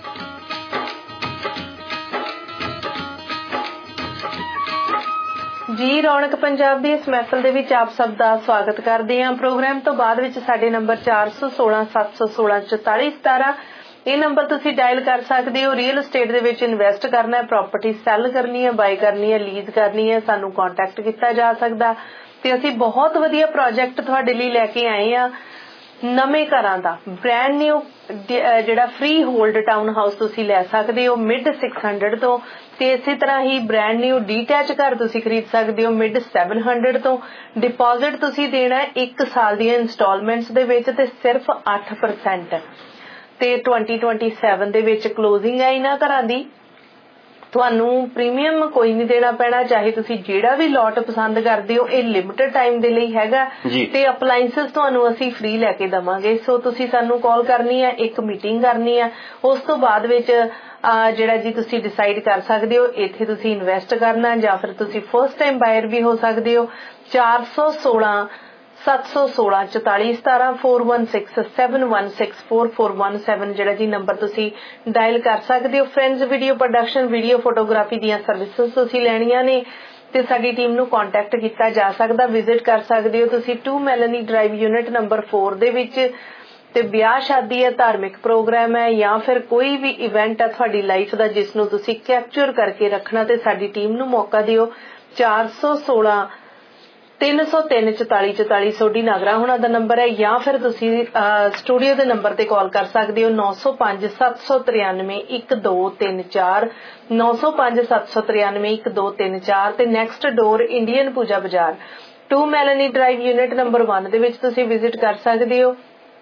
ਜੀ ਰੌਣਕ ਪੰਜਾਬ ਦੀ ਇਸ ਮਹਿਫਲ ਦੇ ਵਿੱਚ ਆਪ ਸਭ ਦਾ ਸਵਾਗਤ ਕਰਦੇ ਹਾਂ। ਪ੍ਰੋਗਰਾਮ ਤੋਂ ਬਾਅਦ ਵਿੱਚ ਸਾਡੇ ਨੰਬਰ ਚਾਰ ਸੌ ਸੋਲਾਂ ਸੱਤ ਸੌ ਸੋਲਾਂ ਚੁਤਾਲੀ ਸਤਾਰਾਂ ਇਹ ਨੰਬਰ ਤੁਸੀਂ ਡਾਇਲ ਕਰ ਸਕਦੇ ਹੋ। ਰੀਅਲ estate ਦੇ ਵਿੱਚ ਇਨਵੈਸਟ ਕਰਨਾ ਹੈ, ਪ੍ਰਾਪਰਟੀ ਸੈੱਲ ਕਰਨੀ ਹੈ, ਬਾਈ ਕਰਨੀ ਹੈ, ਲੀਜ਼ ਕਰਨੀ ਹੈ, ਸਾਨੂੰ ਕੰਟੈਕਟ ਕੀਤਾ ਜਾ ਸਕਦਾ ਤੇ ਅਸੀਂ ਬਹੁਤ ਵਧੀਆ ਪ੍ਰੋਜੈਕਟ ਤੁਹਾਡੇ ਲਈ ਲੈ ਕੇ ਆਏ ਆ। ਨਵੇਂ ਘਰਾਂ ਦਾ ਬ੍ਰੈਂਡ ਨਿਊ ਜਿਹੜਾ ਫ੍ਰੀ ਹੋਲਡ ਟਾਊਨ ਹਾਊਸ ਤੁਸੀਂ ਲੈ ਸਕਦੇ ਹੋ ਮਿਡ ਸਿਕਸ ਹੰਡਰਡ ਤੋਂ, ਤੇ ਇਸੇ ਤਰ੍ਹਾਂ ਹੀ ਬ੍ਰੈਂਡ ਨਿਊ ਡੀਟੈਚ ਘਰ ਤੁਸੀਂ ਖਰੀਦ ਸਕਦੇ ਹੋ ਮਿਡ ਸੈਵਨ ਹੰਡਰਡ ਤੋਂ। ਡਿਪੋਜ਼ਿਟ ਤੁਸੀਂ ਦੇਣਾ ਹੈ ਇੱਕ ਸਾਲ ਦੀਆਂ ਇੰਸਟਾਲਮੈਂਟਸ ਦੇ ਵਿੱਚ ਤੇ ਸਿਰਫ ਅੱਠ ਪਰਸੈਂਟ, ਤੇ twenty twenty-seven ਦੇ ਵਿੱਚ ਕਲੋਜ਼ਿੰਗ ਹੈ ਇਹਨਾਂ ਘਰਾਂ ਦੀ। ਤੁਹਾਨੂੰ ਪ੍ਰੀਮੀਅਮ ਕੋਈ ਨਹੀਂ ਦੇਣਾ ਪੈਣਾ, ਚਾਹੇ ਤੁਸੀਂ ਜਿਹੜਾ ਵੀ ਲੋਟ ਪਸੰਦ ਕਰਦੇ ਹੋ। ਇਹ ਲਿਮਿਟਡ ਟਾਈਮ ਦੇ ਲਈ ਹੈਗਾ ਤੇ ਅਪਲਾਈਐਂਸਸ ਤੁਹਾਨੂੰ ਅਸੀਂ ਫ੍ਰੀ ਲੈ ਕੇ ਦਵਾਂਗੇ। ਸੋ ਤੁਸੀਂ ਸਾਨੂੰ ਕਾਲ ਕਰਨੀ ਹੈ, ਇੱਕ ਮੀਟਿੰਗ ਕਰਨੀ ਹੈ, ਉਸ ਤੋਂ ਬਾਅਦ ਵਿੱਚ ਜਿਹੜਾ ਜੀ ਤੁਸੀਂ ਡਿਸਾਈਡ ਕਰ ਸਕਦੇ ਹੋ ਇੱਥੇ ਤੁਸੀਂ ਇਨਵੈਸਟ ਕਰਨਾ ਜਾਂ ਫਿਰ ਤੁਸੀਂ ਫਸਟ ਟਾਈਮ ਬਾਇਰ ਵੀ ਹੋ ਸਕਦੇ ਹੋ। ਚਾਰ ਸੌ ਸੋਲਾਂ ਸੱਤ ਸੌ ਸੋਲਾਂ ਚੁਤਾਲੀ ਸਤਾਰਾਂ four one six seven one six four four one seven ਜਿਹੜਾ ਜੀ ਨੰਬਰ ਤੁਸੀਂ ਡਾਇਲ ਕਰ ਸਕਦੇ ਹੋ। Friends video production, video photography ਦੀਆਂ ਸਰਵਿਸਿਜ਼ ਤੁਸੀਂ ਲੈਣੀਆਂ ਨੇ ਤੇ ਸਾਡੀ ਟੀਮ ਨੂੰ ਕੰਟੈਕਟ ਕੀਤਾ ਜਾ ਸਕਦਾ। ਵਿਜ਼ਿਟ ਕਰ ਸਕਦੇ ਹੋ ਤੁਸੀਂ two Melanie drive unit number four ਦੇ ਵਿੱਚ। ਤੇ ਵਿਆਹ ਸ਼ਾਦੀ ਹੈ, ਧਾਰਮਿਕ ਪ੍ਰੋਗਰਾਮ ਹੈ ਜਾਂ ਫਿਰ ਕੋਈ ਵੀ ਇਵੈਂਟ ਹੈ ਤੁਹਾਡੀ ਲਾਈਫ ਦਾ ਜਿਸ ਨੂੰ ਤੁਸੀਂ ਕੈਪਚਰ ਕਰਕੇ ਰੱਖਣਾ ਤੇ ਸਾਡੀ ਟੀਮ ਨੂੰ ਮੌਕਾ ਦਿਓ। ਚਾਰ ਸੌ ਸੋਲਾਂ तीन सौ तीन चौताली चौताली सोडी नागरा होना दा नंबर है, या फिर तुसी स्टूडियो के नंबर ते कॉल कर सकते हो नौ सौ पांच सत्त सौ तिरानवे एक दो तीन चार नौ सौ पांच सत्त सौ तिरानवे एक दो तीन चार ते next door Indian Pooja Bazaar two Melanie drive unit number one दे विच तुसी विजिट कर सकते हो।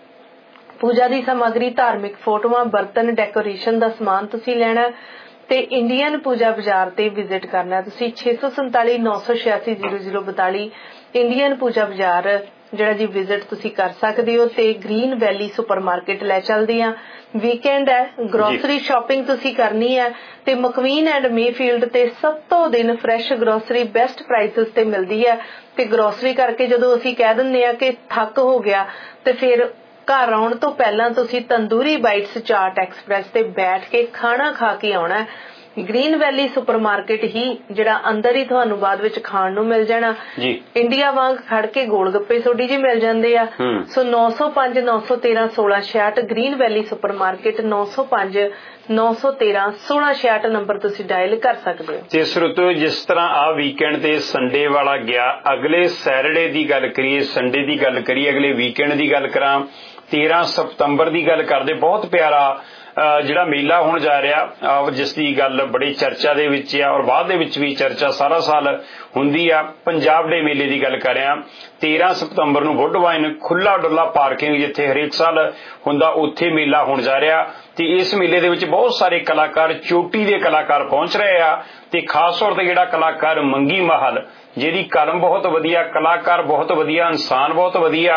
पूजा की सामग्री धार्मिक फोटोआं बर्तन डेकोरेशन का समान तुसी लेना ते इंडियन पूजा बाजार ते विजिट करना तुसी छे सौ संताली नौ सौ छियासी जीरो जीरो बताली इंडियन पूजा बाजार जिहड़ा जी विजिट तुसी कर सकते हो। ते ग्रीन वैली सुपर मार्केट लै चलदी आ, वीकेंड है, ग्रोसरी शॉपिंग तुसी करनी है ते मकवीन एंड मेफील्ड ते सत्तों दिन फ्रैश ग्रोसरी बेस्ट प्राइसेस ते मिलदी है। ते ग्रोसरी करके जदों असीं कह दिंदे आ कि थक हो गया ते फिर घर आउण तो पहला तुसी तंदूरी बाइट्स चाट एक्सप्रैस ते बैठ के खाना खा के आउणा है। ग्रीन वैली सुपर मार्केट ही जिहड़ा अंदर ही तुहानू बाद विच खाण नू मिल जाना जी। इंडिया वांग खड़ के गोल गप्पे सोडी जी मिल जांदे आ। सो नौ सौ पांच नौ सौ तेरह सोलह छियाठ ग्रीन वैली सुपर मार्केट नौ सौ पांच नौ सौ तेरह सोलह छियाठ नंबर तुसी डायल कर सकते हो। ते श्रोतो जिस तरह आ वीकेंड ते संडे वाला गया, अगले सैटरडे दी गल करिए, संडे दी गल करिए, अगले वीकेंड दी गल करां तेरह सितंबर की गल करते बहुत प्यारा जिहड़ा मेला होण जा रहा जिसकी गल बड़ी चर्चा दे विच आ और बाद दे विच भी चर्चा सारा साल हुंदी आ। पंजाब डे मेले की गल कर रहा तेरह सितंबर नूं वुडवाइन खुला डुला पार्किंग जिथे हरेक साल हुंदा उत्थे मेला होण जा रहा ते इस मेले दे विच बहुत सारे कलाकार चोटी दे कलाकार पहुंच रहे आ ते खास तौर ते जिहड़ा कलाकार मंगी महल जिहदी कलम बहुत वधिया, कलाकार बहुत वधिया, इंसान बहुत वधिया,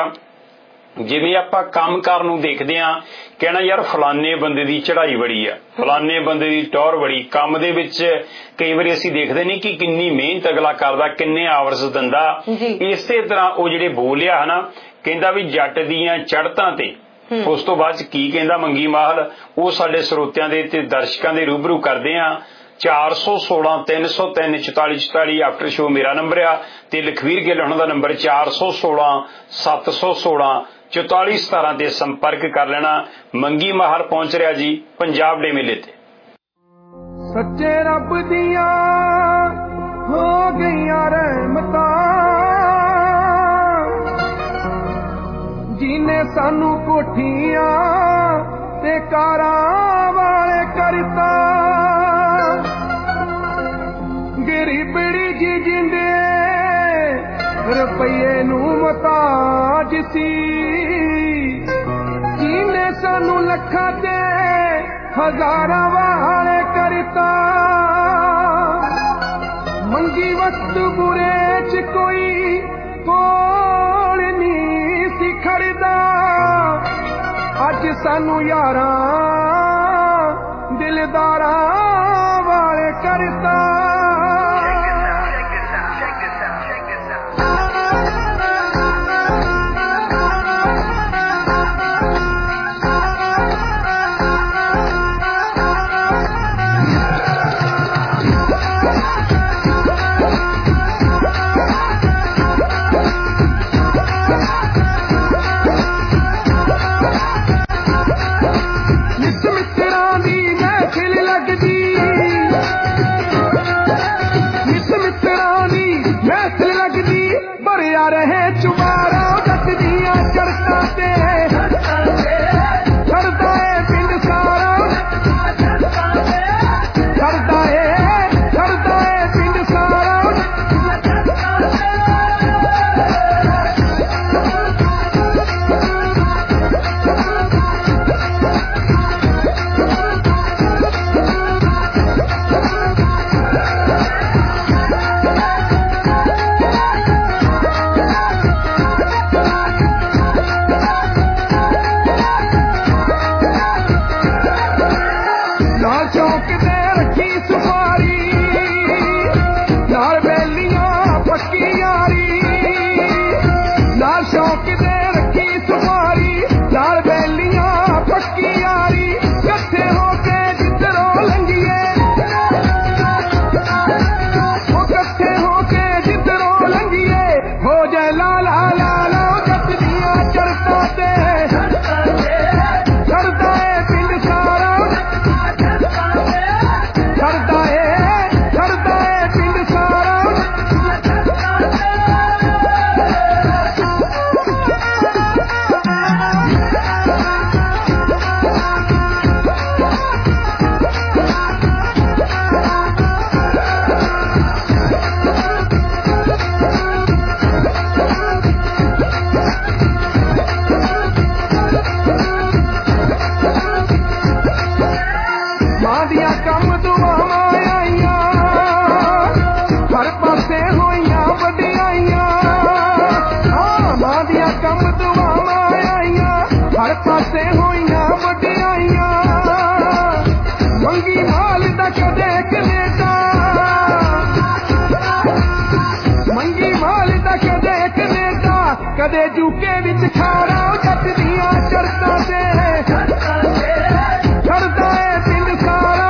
जिवें आपां कामकार नूं देखदे आ कहना यार फलाने बंदे दी चढ़ाई बड़ी आ, फलाने बंदे दी टौर बड़ी, काम दे विच कई बारी असीं देखदे नहीं कि किन्नी मेहनत अगला करदा, किन्ने आवर्स दिंदा। इसे तरह ओ जिहड़े बोलिया है ना कहंदा भी जट दीआं चढ़तां ते उस तो बाद की कहंदा मंगी महल वो साडे ਸਰੋਤਿਆਂ ਦੇ ते दर्शकां दे रूबरू करदे आ। चार सौ सोलह तीन सौ तीन चौताली चौताली आफ्टर शो मेरा नंबर आ ते लखवीर गिल हुणां दा नंबर चार सौ सोलह सत्त सौ सोलह चौताली सतारा ते संपर्क कर लेना। मंगी महल पहुंच रहा जी पंजाब डे मेले ते। सच्चे रब दियां हो गईयां रहमतां जिने सानू कोठियां ते कारां वाले करता गरीबड़ी जी जिंदे रुपये नू मुताज सी जिने सानू लखां ते हजारां वाले करता मंगी वक्त बुरे च कोई कोल नहीं सी खड़दा अज सानू यारां दिलदारां वाले करता मित्रां दी महफिल लगदी ਕਦੇ ਜੂਕੇ ਵਿੱਚ ਖਾਰਾ ਜੱਟ ਦੀਆਂ ਸ਼ਰਤਾਂ ਤੇ ਛੜਦਾ ਏ ਪਿੰਡ ਸਾਰਾ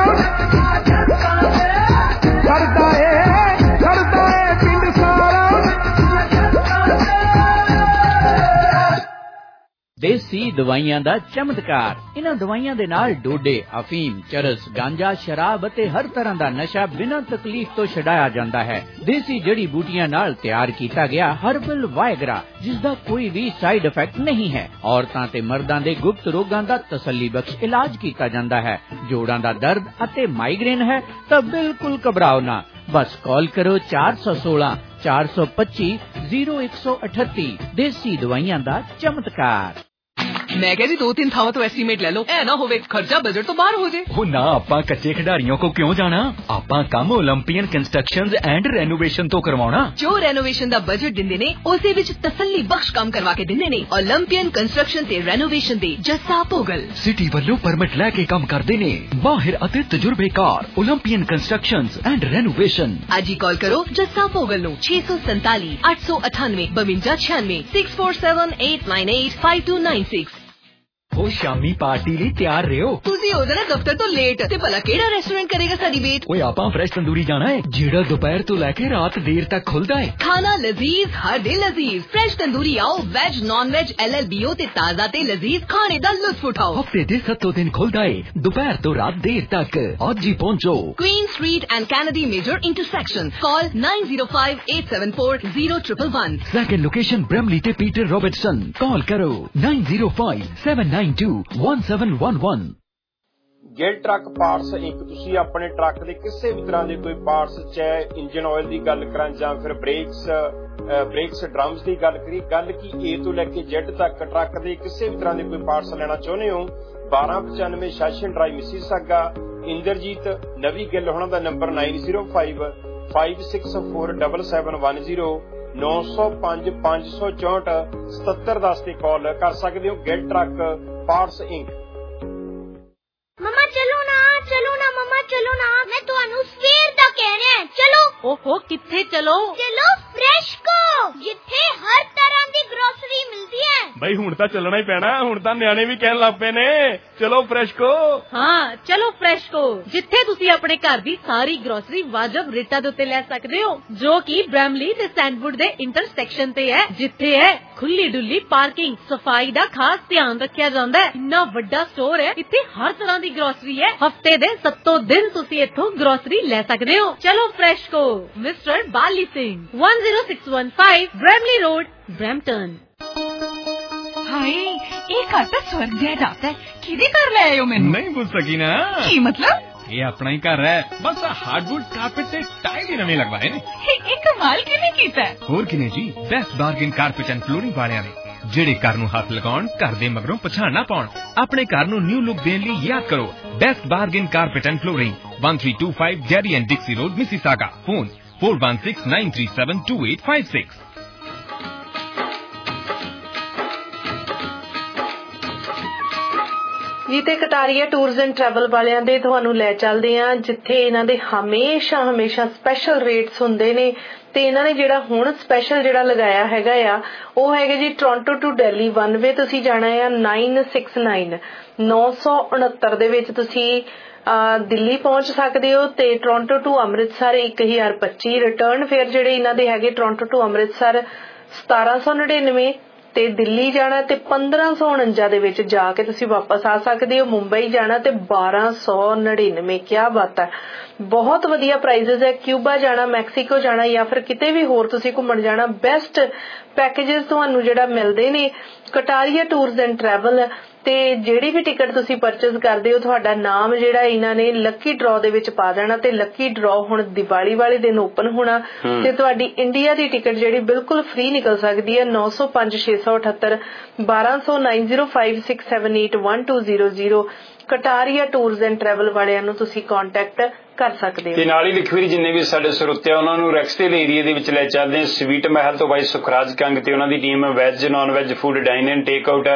ਛੜਦਾ ਏ ਛੜਦਾ ਏ ਪਿੰਡ ਸਾਰਾ। ਦੇਸੀ ਦਵਾਈਆਂ ਦਾ ਚਮਤਕਾਰ। ਇਹਨਾਂ ਦਵਾਈਆਂ ਦੇ ਨਾਲ ਡੋਡੇ, ਅਫੀਮ, ਚਰਸ, ਗਾਂਜਾ, ਸ਼ਰਾਬ ਅਤੇ ਹਰ ਤਰ੍ਹਾਂ ਦਾ ਨਸ਼ਾ ਬਿਨਾਂ ਤਕਲੀਫ ਤੋਂ ਛਡਾਇਆ ਜਾਂਦਾ ਹੈ। ਦੇਸੀ ਜੜੀ ਬੂਟੀਆਂ ਨਾਲ ਤਿਆਰ ਕੀਤਾ ਗਿਆ ਹਰਬਲ ਵਾਇਗਰਾ, ਜਿਸ ਦਾ ਕੋਈ ਵੀ ਸਾਈਡ ਇਫੈਕਟ ਨਹੀਂ ਹੈ। ਔਰਤਾਂ ਤੇ ਮਰਦਾਂ ਦੇ ਗੁਪਤ ਰੋਗਾਂ ਦਾ ਤਸੱਲੀ ਬਖਸ਼ ਇਲਾਜ ਕੀਤਾ ਜਾਂਦਾ ਹੈ। ਜੋੜਾਂ ਦਾ ਦਰਦ ਅਤੇ ਮਾਈਗ੍ਰੇਨ ਹੈ ਤਾਂ ਬਿਲਕੁਲ ਘਬਰਾਓ ਨਾ, ਬਸ ਕਾਲ ਕਰੋ ਚਾਰ ਸੌ ਸੋਲਾਂ ਚਾਰ ਸੌ ਪੱਚੀ ਜ਼ੀਰੋ ਇੱਕ ਸੌ ਅਠੱਤੀ। ਦੇਸੀ ਦਵਾਈਆਂ ਦਾ ਚਮਤਕਾਰ। मैं कह दी दो तीन थावों तो एस्टीमेट ले लो, ऐ ना होवे खर्चा बजट तो बाहर हो जाए। वो ना आपा कच्चे खिडारियों को क्यों जाना, आपा काम ओलंपियन कंस्ट्रक्शंस एंड रेनोवेशन तो करवाना। जो रेनोवेशन दा बजट दिंदे ने उसे विच तसल्ली बख्श काम करवा के दिंदे ने। ओलंपियन कंस्ट्रक्शन ते रेनोवेशन दे जस्सा पोगल सिटी ਵੱਲੋਂ परमिट लैके काम करदे ने माहिर ਅਤੇ तजुर्बेकार ओलंपियन कंस्ट्रक्शंस एंड रेनोवेशन। आज ही कॉल करो जस्सा पोगल नो छे सौ सैंतालीस आठ सौ अठानवे बवंजा छियानवे six four seven eight nine eight five two nine six. ਉਹ ਸ਼ਾਮੀ ਪਾਰਟੀ ਲਈ ਤਿਆਰ ਰਹੋ। ਤੁਸੀਂ ਹੋ ਜਾਣਾ ਦਫ਼ਤਰ ਤੋਂ ਲੇਟ ਤੇ ਭਲਾ ਕਿਹੜਾ ਰੈਸਟੋਰੈਂਟ ਕਰੇਗਾ ਸਾਡੀ ਵੇਟ। ਓਏ ਆਪਾਂ ਫਰੈਸ਼ ਤੰਦੂਰੀ ਜਾਣਾ ਹੈ ਜਿਹੜਾ ਦੁਪਹਿਰ ਤੋਂ ਲੈ ਕੇ ਰਾਤ ਦੇਰ ਤੱਕ ਖੁੱਲਦਾ ਹੈ। ਖਾਣਾ ਲਜ਼ੀਜ਼ ਹਰ ਦਿਨ ਲਜ਼ੀਜ਼। ਫਰੈਸ਼ ਤੰਦੂਰੀ ਆਓ, veg non veg L L B O ਤੇ ਤਾਜ਼ਾ ਤੇ ਲਜ਼ੀਜ਼ ਖਾਣੇ ਦਾ ਲੁਤਫ ਉਠਾਓ। ਹਫਤੇ ਦੇ ਸੱਤੋਂ ਦਿਨ ਖੁੱਲਦਾ ਹੈ ਦੁਪਹਿਰ ਤੋਂ ਰਾਤ ਦੇਰ ਤੱਕ। ਅੱਜ ਹੀ ਪਹੁੰਚੋ। Queen street and Kennedy major intersection. Call nine zero five eight seven four zero triple one. Second location Bramalea ਤੇ ਪੀਟਰ ਰੋਬਰਟਸਨ। ਕਾਲ ਕਰੋ nine zero five seven nine two one seven one one. Gill truck parts Inc. ਤੁਸੀਂ ਆਪਣੇ truck ਦੇ ਕਿਸੇ ਵੀ ਤਰ੍ਹਾਂ ਦੇ ਕੋਈ parts, ਚਾਹੇ ਇੰਜਨ ਆਇਲ ਦੀ ਗੱਲ ਕਰਾਂ ਜਾਂ ਫਿਰ ਬ੍ਰੇਕਸ ਬ੍ਰੇਕਸ ਡਰਮਸ ਦੀ ਗੱਲ ਕਰੀ, ਗੱਲ ਕੀ ਏ ਤੋਂ ਲੈ ਕੇ ਜ਼ੈਡ ਤੱਕ ਟਰੱਕ ਦੇ ਕਿਸੇ ਵੀ ਤਰ੍ਹਾਂ ਦੇ ਕੋਈ ਪਾਰਟਸ ਲੈਣਾ ਚਾਹੁੰਦੇ ਹੋ, ਬਾਰਾਂ ਪਚਾਨਵੇਂ session drive Mississauga. Inderjit Navi Gill ਹੋਣਾ ਦਾ number nine zero five five six four seven seven one zero नौ सौ पांच पांच सौ चौंठ सतहत्तर दस ਤੇ ਕਾਲ ਕਰ ਸਕਦੇ ਹੋ। Gill truck parts Inc. मम्मा चलो ना चलो ना मम्मा चलो ना, मैं ਤੁਹਾਨੂੰ ਸਵੇਰ ਦਾ ਕਹਿ ਰਿਹਾ ਚਲੋ। ਓਹੋ ਕਿੱਥੇ ਚਲੋ? ਚਲੋ ਫਰੈਸ਼ ਕੋ, ਜਿੱਥੇ ਹਰ ਤਰ੍ਹਾਂ ਦੀ ਗਰੋਸਰੀ ਮਿਲਦੀ ਹੈ। ਬਈ ਹੁਣ ਤਾਂ ਚੱਲਣਾ ਹੀ ਪੈਣਾ, ਹੁਣ ਤਾਂ ਨਿਆਣੇ ਵੀ ਕਹਿਣ ਲੱਗ ਪਏ ਨੇ ਚਲੋ ਫਰੈਸ਼ ਕੋ। ਹਾਂ ਚਲੋ ਫਰੈਸ਼ ਕੋ, ਜਿੱਥੇ ਤੁਸੀਂ ਆਪਣੇ ਘਰ ਦੀ ਸਾਰੀ ਗਰੋਸਰੀ ਵਾਜਬ ਰੇਟਾਂ ਦੇ ਉੱਤੇ ਲੈ ਸਕਦੇ ਹੋ, ਜੋ ਕਿ ਬ੍ਰੈਮਲੀ ਤੇ ਸੈਂਡਵੁੱਡ ਦੇ ਇੰਟਰਸੈਕਸ਼ਨ ਤੇ ਹੈ, ਜਿੱਥੇ ਹੈ ਖੁੱਲੀ ਡੁੱਲੀ ਪਾਰਕਿੰਗ, ਸਫਾਈ ਦਾ ਖਾਸ ਧਿਆਨ ਰੱਖਿਆ ਜਾਂਦਾ ਹੈ। ਇੰਨਾ ਵੱਡਾ ਸਟੋਰ ਹੈ, ਇੱਥੇ ਹਰ ਤਰ੍ਹਾਂ ਦੀ ਗਰੋਸਰੀ ਹੈ। ਹਫਤੇ ਦੇ ਸੱਤੋਂ ਦਿਨ ਤੁਸੀਂ ਇੱਥੋਂ ਗਰੋਸਰੀ ਲੈ ਸਕਦੇ ਹੋ। ਚਲੋ fresh co. Mister Bali Singh one zero six one five Bramalea road, Brampton. Hi एक घर तो स्वर्ग जैसा जाता है, किधे कर ले आए हो मैंने? नहीं पूछ सकी ना की मतलब? ये अपना ही घर है, बस हार्डवुड कारपेट से टाइल ही नवे लगवाए ने। एक कमाल किने कीता है? होर किने जी, best bargain carpet and flooring वालियां ने, ਜਿਹੜੇ ਘਰ ਨੂੰ ਹੱਥ ਲਗਾਉਣ, ਘਰ ਦੇ ਮਗਰੋਂ ਪਛਾਣ ਨਾ ਪਾਉਣ। ਆਪਣੇ ਘਰ ਨੂੰ ਨਿਊ ਲੁੱਕ ਦੇਣ ਲਈ ਯਾਦ ਕਰੋ best bargain carpet and flooring, one three two five Derry and Dixie Road, Mississauga. Phone four one six nine three seven two eight five six. ਜੀ ਤੇ ਕਟਾਰੀਆ ਟੂਰਸ ਐਂਡ ਟਰੈਵਲ ਵਾਲਿਆਂ ਦੇ ਤੁਹਾਨੂੰ ਲੈ ਚੱਲਦੇ ਆ, ਜਿੱਥੇ ਇਹਨਾਂ ਦੇ ਹਮੇਸ਼ਾ ਹਮੇਸ਼ਾ ਸਪੈਸ਼ਲ ਰੇਟਸ ਹੁੰਦੇ ਨੇ। ਤੇ ਇਹਨਾਂ ਨੇ ਜਿਹੜਾ ਹੁਣ ਸਪੈਸ਼ਲ ਜਿਹੜਾ ਲਗਾਇਆ ਹੈਗਾ ਆ ਉਹ ਹੈਗਾ ਜੀ Toronto to Delhi one way ਤੁਸੀਂ ਜਾਣਾ ਆ नाइन सिक्स नाइन नौ सौ उनहत्तर ਦੇ ਵਿੱਚ ਤੁਸੀਂ ਦਿੱਲੀ ਪਹੁੰਚ ਸਕਦੇ ਹੋ। ਤੇ ਟੋਰਾਂਟੋ ਟੂ ਅੰਮ੍ਰਿਤਸਰ ਇੱਕ ਹਜ਼ਾਰ ਪੱਚੀ। ਰਿਟਰਨ ਫੇਅਰ ਜਿਹੜੇ ਇਹਨਾਂ ਦੇ ਹੈਗੇ ਟੋਰਾਂਟੋ ਟੂ ਅੰਮ੍ਰਿਤਸਰ ਸਤਾਰਾਂ ਸੌ ਨੜਿਨਵੇਂ ਤੇ ਦਿੱਲੀ ਜਾਣਾ ਤੇ ਪੰਦਰਾਂ ਸੌ ਉਣੰਜਾ ਦੇ ਵਿੱਚ ਜਾ ਕੇ ਤੁਸੀਂ ਵਾਪਸ ਆ ਸਕਦੇ ਹੋ। ਮੁੰਬਈ ਜਾਣਾ ਤੇ ਬਾਰਾਂ ਸੌ ਨੜਿਨਵੇਂ। ਕਿਆ ਬਾਤ ਹੈ, ਬਹੁਤ ਵਧੀਆ ਪ੍ਰਾਈਸਸ ਹੈ। ਕਿਊਬਾ ਜਾਣਾ, ਮੈਕਸੀਕੋ ਜਾਣਾ ਜਾਂ ਫਿਰ ਕਿਤੇ ਵੀ ਹੋਰ ਤੁਸੀਂ ਘੁੰਮਣ ਜਾਣਾ, ਬੈਸਟ ਪੈਕੇजेस ਤੁਹਾਨੂੰ ਜਿਹੜਾ ਮਿਲਦੇ ਨੇ ਕਟਾਰੀਆ ਟੂਰਸ ਐਂਡ ਟਰੈਵਲ। ਤੇ ਜਿਹੜੀ ਵੀ ਟਿਕਟ ਤੁਸੀਂ ਪਰਚੇਸ ਕਰਦੇ ਹੋ ਤੁਹਾਡਾ ਨਾਮ ਜਿਹੜਾ ਇਹਨਾਂ ਨੇ ਲੱਕੀ ਡਰਾਅ ਦੇ ਵਿੱਚ ਪਾ ਦੇਣਾ। ਤੇ ਲੱਕੀ ਡਰਾਅ ਹੁਣ ਦੀਵਾਲੀ ਵਾਲੇ ਦਿਨ ਓਪਨ ਹੋਣਾ ਤੇ ਤੁਹਾਡੀ ਇੰਡੀਆ ਦੀ ਟਿਕਟ ਜਿਹੜੀ ਬਿਲਕੁਲ ਫ੍ਰੀ ਨਿਕਲ ਸਕਦੀ ਹੈ। ਨौ सौ पाँच छे सौ अठहत्तर बारह सौ nine zero five six seven eight one two zero zero. Kataria tours and travel ਵਾਲਿਆਂ ਨੂੰ ਤੁਸੀਂ ਕੰਟੈਕਟ ਕਰ ਸਕਦੇ ਤੇ ਨਾਲ ਹੀ ਲਖਵੀਰ ਜਿੰਨੇ ਵੀ ਸਾਡੇ ਸਰੋਤੇ ਆ ਉਹਨਾਂ ਨੂੰ ਰੈਕਸਟੇਲ ਏਰੀਆ ਦੇ ਵਿੱਚ ਲੈ ਚੱਲਦੇ ਆ ਸਵੀਟ ਮਹਿਲ ਤੋਂ ਬਾਈ ਸੁਖਰਾਜ ਕੰਗ ਤੇ ਉਹਨਾਂ ਦੀ team veg non veg food dine and take out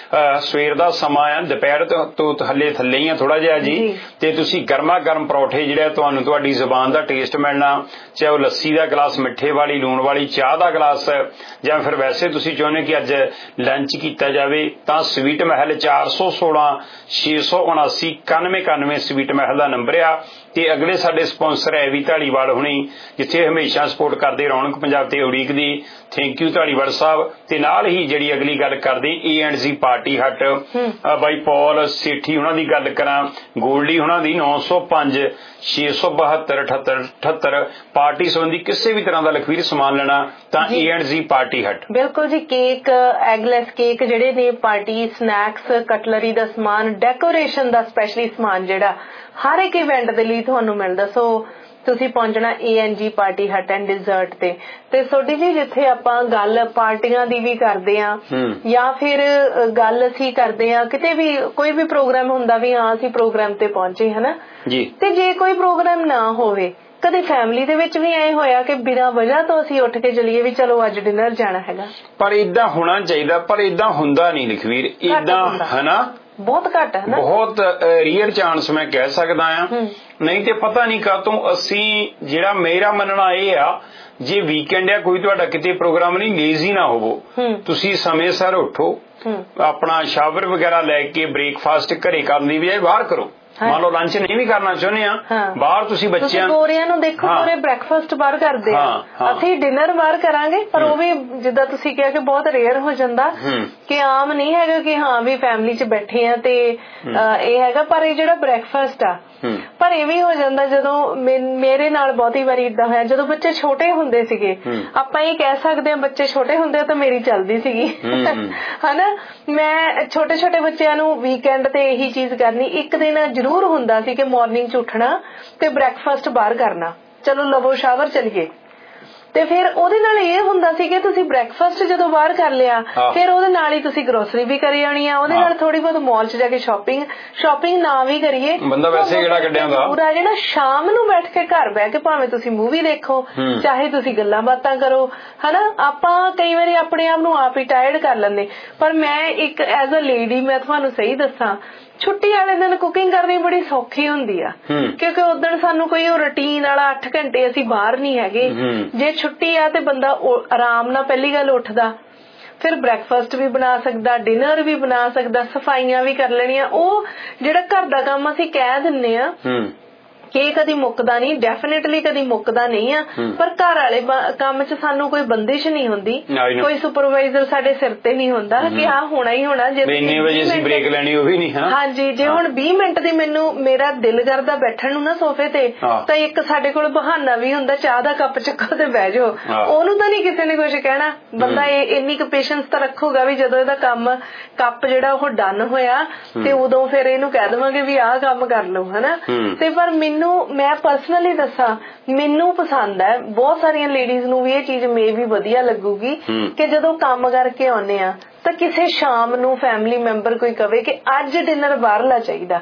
ਸਵੇਰ ਦਾ ਸਮਾਂ ਆ ਦੁਪਹਿਰ ਤੋਂ ਥੱਲੇ ਥੱਲੇ ਹੀ ਆ ਥੋੜਾ ਜਿਹਾ ਜੀ ਤੇ ਤੁਸੀਂ ਗਰਮਾ ਗਰਮ ਪਰੌਠੇ ਜਿਹੜੇ ਤੁਹਾਨੂੰ ਤੁਹਾਡੀ ਜ਼ੁਬਾਨ ਦਾ ਟੇਸਟ ਮਿਲਣਾ ਚਾਹੇ ਉਹ ਲੱਸੀ ਦਾ ਗਲਾਸ ਮਿੱਠੇ ਵਾਲੀ ਲੂਣ ਵਾਲੀ ਚਾਹ ਦਾ ਗਲਾਸ ਜਾਂ ਫਿਰ ਵੈਸੇ ਤੁਸੀਂ ਚਾਹੁੰਦੇ ਕਿ ਅੱਜ ਲੰਚ ਕੀਤਾ ਜਾਵੇ ਤਾਂ ਸਵੀਟ ਮਹਿਲ ਚਾਰ ਸੌ ਸੋਲਾਂ ਛੇ ਸੌ ਉਨਾਸੀ ਇਕਾਨਵੇਂ ਇਕਾਨਵੇਂ ਸਵੀਟ ਮਹਿਲ ਦਾ ਨੰਬਰ ਆ ਤੇ ਅਗਲੇ ਸਾਡੇ ਸਪਾਂਸਰ ਹੈ ਵੀ ਢਾਲੀਵਾਲ ਹੁਣੀ ਜਿੱਥੇ ਹਮੇਸ਼ਾ ਸਪੋਰਟ ਕਰਦੇ ਰੌਣਕ ਪੰਜਾਬ ਤੇ ਉਡੀਕ ਦੀ ਥੈਂਕ ਯੂ ਢਾਲੀਵਾਲ ਸਾਹਿਬ ਤੇ ਨਾਲ ਹੀ ਜਿਹੜੀ ਅਗਲੀ ਗੱਲ ਕਰਦੇ A and G party hut by Paul Sethi ਉਹਨਾਂ ਦੀ ਗੱਲ ਕਰਾਂ ਗੋਲਡੀ ਉਹਨਾਂ ਦੀ ਨੌ ਸੌ ਪੰਜ ਛੇ ਸੌ ਬਹੱਤਰ ਅਠੱਤਰ ਅਠੱਤਰ ਪਾਰਟੀ ਸੰਬੰਧੀ ਕਿਸੇ ਵੀ ਤਰ੍ਹਾਂ ਦਾ ਲਖਵੀਰ ਸਮਾਨ ਲੈਣਾ ਤਾਂ ਏ ਐਂਡ ਜੀ ਪਾਰਟੀ ਹੱਟ ਬਿਲਕੁਲ ਜੀ ਕੇਕ ਐਗਲੈਸ ਕੇਕ ਜਿਹੜੇ ਨੇ ਪਾਰਟੀ ਸਨੈਕਸ ਕਟਲਰੀ ਦਾ ਸਮਾਨ ਡੈਕੋਰੇਸ਼ਨ ਦਾ ਸਪੈਸ਼ਲੀ ਸਮਾਨ ਜਿਹੜਾ ਹਰ ਇੱਕ ਇਵੈਂਟ ਦੇ ਲਈ ਤੁਹਾਨੂੰ ਮਿਲਦਾ ਸੋ ਤੁਸੀਂ ਪਹੁੰਚਣਾ ਏ ਐਨ ਜੀ ਪਾਰਟੀ ਹਟ ਐਂਡ ਡਿਜ਼ਰਟ ਤੇ ਤੇ ਸੋਡੀ ਜੀ ਜਿੱਥੇ ਆਪਾਂ ਗੱਲ ਪਾਰਟੀਆਂ ਦੀ ਵੀ ਕਰਦੇ ਆ ਜਾਂ ਫਿਰ ਗੱਲ ਅਸੀਂ ਕਰਦੇ ਆ ਕਿਤੇ ਵੀ ਕੋਈ ਵੀ ਪ੍ਰੋਗਰਾਮ ਹੁੰਦਾ ਵੀ ਹਾਂ ਅਸੀਂ ਪ੍ਰੋਗਰਾਮ ਤੇ ਪਹੁੰਚੇ ਹਨਾ ਜੀ ਤੇ ਜੇ ਕੋਈ ਪ੍ਰੋਗਰਾਮ ਨਾ ਹੋਵੇ ਕਦੇ ਫੈਮਿਲੀ ਦੇ ਵਿੱਚ ਵੀ ਐ ਹੋਇਆ ਕਿ ਬਿਨਾਂ ਵਜ੍ਹਾ ਤੋਂ ਅਸੀਂ ਉੱਠ ਕੇ ਚਲੀਏ ਵੀ ਚਲੋ ਅੱਜ ਡਿਨਰ ਜਾਣਾ ਹੈਗਾ ਪਰ ਇਦਾਂ ਹੋਣਾ ਚਾਹੀਦਾ ਪਰ ਇਦਾਂ ਹੁੰਦਾ ਨਹੀਂ ਲਖਵੀਰ ਇਦਾਂ ਹਨਾ ਬਹੁਤ ਘੱਟ ਹੈ ਨਾ ਬਹੁਤ ਰੀਅਰ ਚਾਂਸ ਮੈਂ ਕਹਿ ਸਕਦਾ ਆ ਨਹੀਂ ਤੇ ਪਤਾ ਨਹੀਂ ਕਾਹਤੋਂ ਅਸੀਂ ਜਿਹੜਾ ਮੇਰਾ ਮੰਨਣਾ ਇਹ ਆ ਜੇ ਵੀਕਐਂਡ ਆ ਕੋਈ ਤੁਹਾਡਾ ਕਿਤੇ ਪ੍ਰੋਗਰਾਮ ਨਹੀਂ ਲੇਜ਼ੀ ਨਾ ਹੋਵੋ ਤੁਸੀਂ ਸਮੇਂ ਸਿਰ ਉੱਠੋ ਆਪਣਾ ਸ਼ਾਵਰ ਵਗੈਰਾ ਲੈ ਕੇ ਬ੍ਰੇਕਫਾਸਟ ਘਰੇ ਕਰਨ ਦੀ ਬਜਾਏ ਬਾਹਰ ਕਰੋ ਮੰਨ ਲਓ ਲੰਚ ਨਹੀਂ ਵੀ ਕਰਨਾ ਚਾਹੁੰਦੇ ਆ ਬਾਹਰ ਤੁਸੀਂ ਬੱਚਿਆਂ ਗੋਰਿਆਂ ਨੂੰ ਦੇਖੋ ਪੂਰੇ ਬ੍ਰੈਕਫਾਸਟ ਬਾਹਰ ਕਰਦੇ ਆ ਅਸੀਂ ਡਿਨਰ ਬਾਹਰ ਕਰਾਂਗੇ ਪਰ ਉਹ ਵੀ ਜਿੱਦਾਂ ਤੁਸੀਂ ਕਿਹਾ ਕਿ ਬਹੁਤ ਰੇਅਰ ਹੋ ਜਾਂਦਾ ਕਿ ਆਮ ਨਹੀਂ ਹੈਗਾ ਕਿ ਹਾਂ ਵੀ ਫੈਮਿਲੀ 'ਚ ਬੈਠੇ ਆ ਤੇ ਇਹ ਹੈਗਾ ਪਰ ਇਹ ਜਿਹੜਾ ਬ੍ਰੈਕਫਾਸਟ ਆ ਪਰ ਇਹ ਵੀ ਹੋ ਜਾਂਦਾ ਜਦੋਂ ਮੇਰੇ ਨਾਲ ਬਹੁਤੀ ਵਾਰੀ ਇਦਾਂ ਹੋਇਆ ਜਦੋਂ ਬੱਚੇ ਛੋਟੇ ਹੁੰਦੇ ਸੀਗੇ ਆਪਾਂ ਇਹ ਕਹਿ ਸਕਦੇ ਆ ਬੱਚੇ ਛੋਟੇ ਹੁੰਦੇ ਤਾਂ ਮੇਰੀ ਚੱਲਦੀ ਸੀਗੀ ਹਨਾ ਮੈਂ ਛੋਟੇ ਛੋਟੇ ਬੱਚਿਆਂ ਨੂੰ ਵੀਕਐਂਡ ਤੇ ਇਹੀ ਚੀਜ਼ ਕਰਨੀ ਇੱਕ ਦਿਨ ਜ਼ਰੂਰ ਹੁੰਦਾ ਸੀ ਕਿ ਮਾਰਨਿੰਗ 'ਚ ਉੱਠਣਾ ਤੇ ਬ੍ਰੈਕਫਾਸਟ ਬਾਹਰ ਕਰਨਾ ਚਲੋ ਲਵੋ ਸ਼ਾਵਰ ਚਲੀਏ ਤੇ ਫਿਰ ਉਹਦੇ ਨਾਲ ਇਹ ਹੁੰਦਾ ਸੀ ਕਿ ਤੁਸੀਂ ਬ੍ਰੈਕਫਾਸਟ ਜਦੋਂ ਬਾਹਰ ਕਰ ਲਿਆ ਫਿਰ ਉਹਦੇ ਨਾਲ ਹੀ ਤੁਸੀਂ ਗਰੋਸਰੀ ਵੀ ਕਰੀ ਜਾਣੀ ਆ ਉਹਦੇ ਨਾਲ ਥੋੜੀ ਬਹੁਤ ਮਾਲ 'ਚ ਜਾ ਕੇ ਸ਼ਾਪਿੰਗ ਸ਼ਾਪਿੰਗ ਨਾ ਵੀ ਕਰੀਏ ਬੰਦਾ ਵੈਸੇ ਕਿਹੜਾ ਕੱਢਿਆ ਹੁੰਦਾ ਪੂਰਾ ਜਿਹੜਾ ਸ਼ਾਮ ਨੂੰ ਬੈਠ ਕੇ ਘਰ ਬਹਿ ਕੇ ਭਾਵੇਂ ਤੁਸੀਂ ਮੂਵੀ ਦੇਖੋ ਚਾਹੇ ਤੁਸੀਂ ਗੱਲਾਂ ਬਾਤਾਂ ਕਰੋ ਹਨਾ ਆਪਾਂ ਕਈ ਵਾਰੀ ਆਪਣੇ ਆਪ ਨੂੰ ਆਪ ਹੀ ਟਾਇਰਡ ਕਰ ਲੈਂਦੇ ਪਰ ਮੈਂ ਇੱਕ ਐਜ਼ ਅ ਲੇਡੀ ਮੈਂ ਤੁਹਾਨੂੰ ਸਹੀ ਦੱਸਾਂ ਛੁੱਟੀ ਵਾਲੇ ਦਿਨ ਕੁਕਿੰਗ ਕਰਨੀ ਬੜੀ ਸੌਖੀ ਹੁੰਦੀ ਆ ਕਿਉਂਕਿ ਉਦੋਂ ਸਾਨੂੰ ਕੋਈ ਉਹ ਰੁਟੀਨ ਵਾਲਾ ਅੱਠ ਘੰਟੇ ਅਸੀਂ ਬਾਹਰ ਨਹੀਂ ਹੈਗੇ ਜੇ ਛੁੱਟੀ ਆ ਤੇ ਬੰਦਾ ਆਰਾਮ ਨਾਲ ਪਹਿਲੀ ਗੱਲ ਉੱਠਦਾ ਫਿਰ ਬ੍ਰੈਕਫਾਸਟ ਵੀ ਬਣਾ ਸਕਦਾ ਡਿਨਰ ਵੀ ਬਣਾ ਸਕਦਾ ਸਫਾਈਆਂ ਵੀ ਕਰ ਲੈਣੀਆਂ ਉਹ ਜਿਹੜਾ ਘਰ ਦਾ ਕੰਮ ਅਸੀਂ ਕਹਿ ਦਿੰਨੇ ਆ ਕਿ ਕਦੀ ਮੁੱਕਦਾ ਨਹੀਂ ਡੈਫੀਨਿਟਲੀ ਕਦੀ ਮੁੱਕਦਾ ਨਹੀਂ ਆ ਪਰ ਘਰ ਵਾਲੇ ਕੰਮ 'ਚ ਸਾਨੂੰ ਕੋਈ ਬੰਦਿਸ਼ ਨਹੀਂ ਹੁੰਦੀ ਕੋਈ ਸੁਪਰਵਾਈਜ਼ਰ ਸਾਡੇ ਸਿਰ ਤੇ ਨਹੀਂ ਹੁੰਦਾ ਕਿ ਆਹ ਹੋਣਾ ਹੀ ਹੋਣਾ ਜੇ ਇੰਨੇ ਵਜੇ ਅਸੀਂ ਬ੍ਰੇਕ ਲੈਣੀ ਉਹ ਵੀ ਨਹੀਂ ਹਾਂ ਹਾਂਜੀ ਜੇ ਹੁਣ ਵੀਹ ਮਿੰਟ ਦੀ ਮੈਨੂੰ ਮੇਰਾ ਦਿਲ ਕਰਦਾ ਬੈਠਣ ਨੂੰ ਨਾ ਸੋਫੇ ਤੇ ਤਾਂ ਇੱਕ ਸਾਡੇ ਕੋਲ ਬਹਾਨਾ ਵੀ ਹੁੰਦਾ ਚਾਹ ਦਾ ਕੱਪ ਚੱਕੋ ਤੇ ਬਹਿ ਜਾਓ ਉਹਨੂੰ ਤਾਂ ਨਹੀਂ ਕਿਸੇ ਨੇ ਕੁਝ ਕਹਿਣਾ ਬੰਦਾ ਇਹ ਇੰਨੀ ਕੁ ਪੇਸ਼ੈਂਸ ਤਾਂ ਰੱਖੂਗਾ ਵੀ ਜਦੋਂ ਇਹਦਾ ਕੰਮ ਕੱਪ ਜਿਹੜਾ ਉਹ ਡਨ ਹੋਇਆ ਤੇ ਉਦੋਂ ਫਿਰ ਇਹਨੂੰ ਕਹਿ ਦੇਵਾਂਗੇ ਵੀ ਆਹ ਕੰਮ ਕਰ ਲਓ ਹਨਾ ਤੇ ਪਰ ਮੈਨੂੰ ਮੈਂ ਪਰਸਨਲੀ ਦੱਸਾਂ ਮੈਨੂੰ ਪਸੰਦ ਹੈ ਬਹੁਤ ਸਾਰੀਆਂ ਲੇਡੀਜ਼ ਨੂੰ ਵੀ ਇਹ ਚੀਜ਼ ਮੇ ਵੀ ਵਧੀਆ ਲੱਗੂਗੀ ਕਿ ਜਦੋਂ ਕੰਮ ਕਰਕੇ ਆਉਂਦੇ ਆ ਤਾਂ ਕਿਸੇ ਸ਼ਾਮ ਨੂੰ ਫੈਮਿਲੀ ਮੈਂਬਰ ਕੋਈ ਕਵੇ ਕਿ ਅੱਜ ਡਿਨਰ ਬਾਹਰਲਾ ਚਾਹੀਦਾ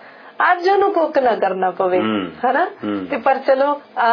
ਅੱਜ ਉਹਨੂੰ ਕੁੱਕ ਨਾ ਕਰਨਾ ਪਵੇ ਹਨਾ ਤੇ ਪਰ ਚਲੋ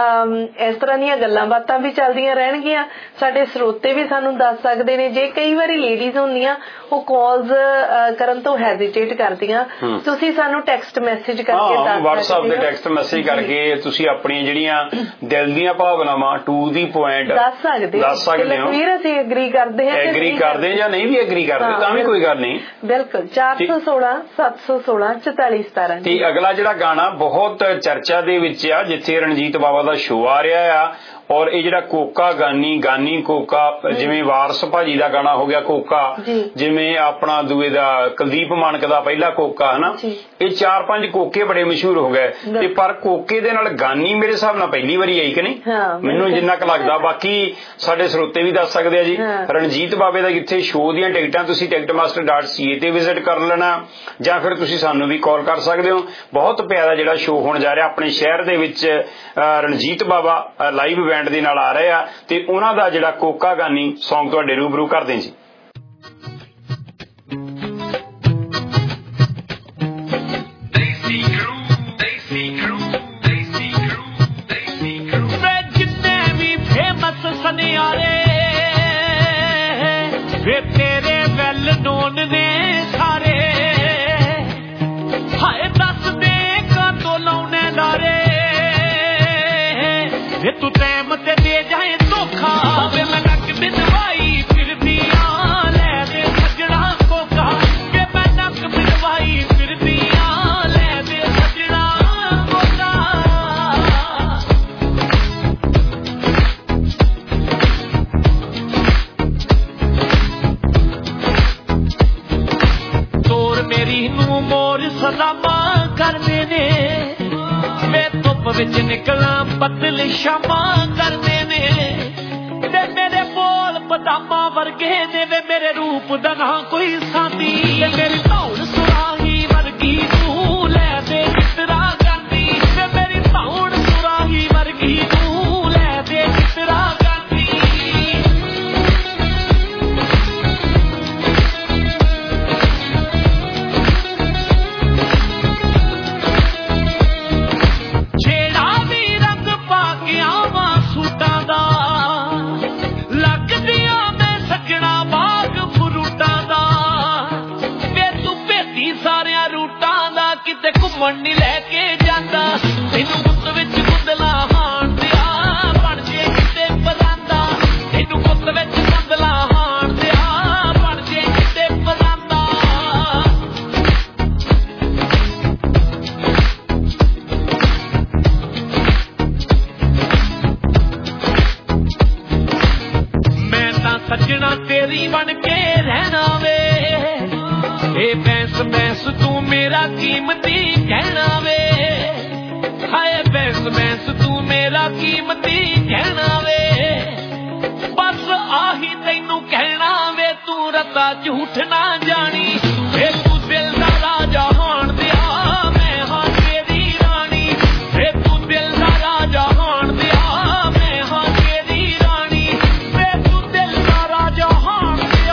ਇਸ ਤਰ੍ਹਾਂ ਦੀਆਂ ਗੱਲਾਂ ਬਾਤਾਂ ਵੀ ਚੱਲਦੀਆਂ ਰਹਿਣਗੀਆਂ ਸਾਡੇ ਸਰੋਤੇ ਵੀ ਸਾਨੂੰ ਦੱਸ ਸਕਦੇ ਨੇ ਜੇ ਕਈ ਵਾਰੀ ਲੇਡੀਜ਼ ਹੁੰਦੀਆਂ ਉਹ ਕਾਲਸ ਕਰਨ ਤੋਂ ਹੈਜ਼ਿਟੇਟ ਕਰਦੀਆਂ ਤੁਸੀਂ ਸਾਨੂੰ ਟੈਕਸਟ ਮੈਸੇਜ ਕਰਕੇ ਦੱਸ ਸਕਦੇ ਹੋ WhatsApp ਤੇ ਟੈਕਸਟ ਮੈਸੇਜ ਕਰਕੇ ਤੁਸੀਂ ਆਪਣੀਆਂ ਜਿਹੜੀਆਂ ਦਿਲ ਦੀਆਂ ਭਾਵਨਾਵਾਂ ਟੂ ਦੀ ਪੁਆਇੰਟ ਦੱਸ ਸਕਦੇ ਦੱਸ ਸਕਦੇ ਹੋ ਫਿਰ ਅਸੀਂ ਐਗਰੀ ਕਰਦੇ ਹਾਂ ਐਗਰੀ ਕਰਦੇ ਜਾਂ ਨਹੀਂ ਵੀ ਐਗਰੀ ਕਰਦੇ ਤਾਂ ਵੀ ਕੋਈ ਗੱਲ ਨਹੀਂ ਬਿਲਕੁਲ ਚਾਰ ਸੌ ਸੋਲਾਂ ਸੱਤ ਸੌ ਸੋਲਾਂ ਚੁਤਾਲੀ ਸਤਾਰਾਂ ਅਗਲਾ ਜਿਹੜਾ ਗਾਣਾ ਬਹੁਤ ਚਰਚਾ ਦੇ ਵਿੱਚ ਆ ਜਿੱਥੇ ਰਣਜੀਤ ਬਾਵਾ ਦਾ ਸ਼ੋਅ ਆ ਰਿਹਾ ਆ ਔਰ ਇਹ ਜਿਹੜਾ ਕੋਕਾ ਗਾਨੀ ਗਾਨੀ ਕੋਕਾ ਜਿਵੇਂ ਵਾਰਸ ਭਾਜੀ ਦਾ ਗਾਣਾ ਹੋ ਗਿਆ ਕੋਕਾ ਜਿਵੇਂ ਆਪਣਾ ਦੂਏ ਦਾ ਕੁਲਦੀਪ ਮਾਨਕ ਦਾ ਪਹਿਲਾ ਕੋਕਾ ਹਨਾ ਇਹ ਚਾਰ ਪੰਜ ਕੋਕੇ ਬੜੇ ਮਸ਼ਹੂਰ ਹੋ ਗਏ ਤੇ ਪਰ ਕੋਕੇ ਦੇ ਨਾਲ ਗਾਨੀ ਮੇਰੇ ਹਿਸਾਬ ਨਾਲ ਪਹਿਲੀ ਵਾਰੀ ਆਈ ਕਿ ਨਹੀਂ ਮੈਨੂੰ ਜਿੰਨਾ ਕੁ ਲੱਗਦਾ ਬਾਕੀ ਸਾਡੇ ਸਰੋਤੇ ਵੀ ਦੱਸ ਸਕਦੇ ਆ ਜੀ ਰਣਜੀਤ ਬਾਵੇ ਦਾ ਜਿੱਥੇ ਸ਼ੋਅ ਦੀਆਂ ਟਿਕਟਾਂ ਤੁਸੀਂ Ticketmaster dot C A ਤੇ ਵਿਜ਼ਿਟ ਕਰ ਲੈਣਾ ਜਾਂ ਫਿਰ ਤੁਸੀਂ ਸਾਨੂੰ ਵੀ ਕਾਲ ਕਰ ਸਕਦੇ ਹੋ ਬਹੁਤ ਪਿਆਰਾ ਜਿਹੜਾ ਸ਼ੋਅ ਹੋਣ ਜਾ ਰਿਹਾ ਆਪਣੇ ਸ਼ਹਿਰ ਦੇ ਵਿੱਚ ਰਣਜੀਤ ਬਾਵਾ ਲਾਈਵ ਬੈਂਡ ਦੇ ਨਾਲ ਆ ਰਹੇ ਆ ਤੇ ਉਹਨਾਂ ਦਾ ਜਿਹੜਾ ਕੋਕਾ ਗਾਨੀ ਸੌਂਗ ਤੁਹਾਡੇ ਰੂਬਰੂ ਕਰਦੇ ਜੀ They see crew, they see crew, they see वे तू टाइम ते दे जाए धोखा वे मैं नक बिंदवाई फिरदी आ ले दे सजना कोका वे मैं नक बिंदवाई फिरदी आ ले दे सजना कोका तोर मेरी नू मोर सलामा करने ने मैं धुप विच निकला पतली शामा करने ने ते मेरे बोल बदामा वर्गे ने वे मेरे रूप दा ना कोई साथी ते मेरी धौड़ सुराही वर्गी तू ले दे कितरा गांधी ते मेरी धौड़ सुराही वर्गी तू ले दे कितरा गांधी किते घुमण नहीं लैके जांदा तेनू गुत्त विच गुंदला हाण दिया बन जे किते परांदा तेनू गुत्त विच गुंदला हाण दिया बन जे किते परांदा मैं तां सजना तेरी बन के रहना वे ए बैंस बैंस तू मेरा कीमती कहना वे हाय बैंस बैंस तू मेरा कीमती कहना वे बस आही तैनू कहना वे तू रता झूठ ना जानी वे तू दिल दा राजा हाण दिया मैं हां तेरी रानी वे तू दिल दा राजा हाण दिया मैं हां तेरी रानी वे तू दिल दा राजा हाण दिया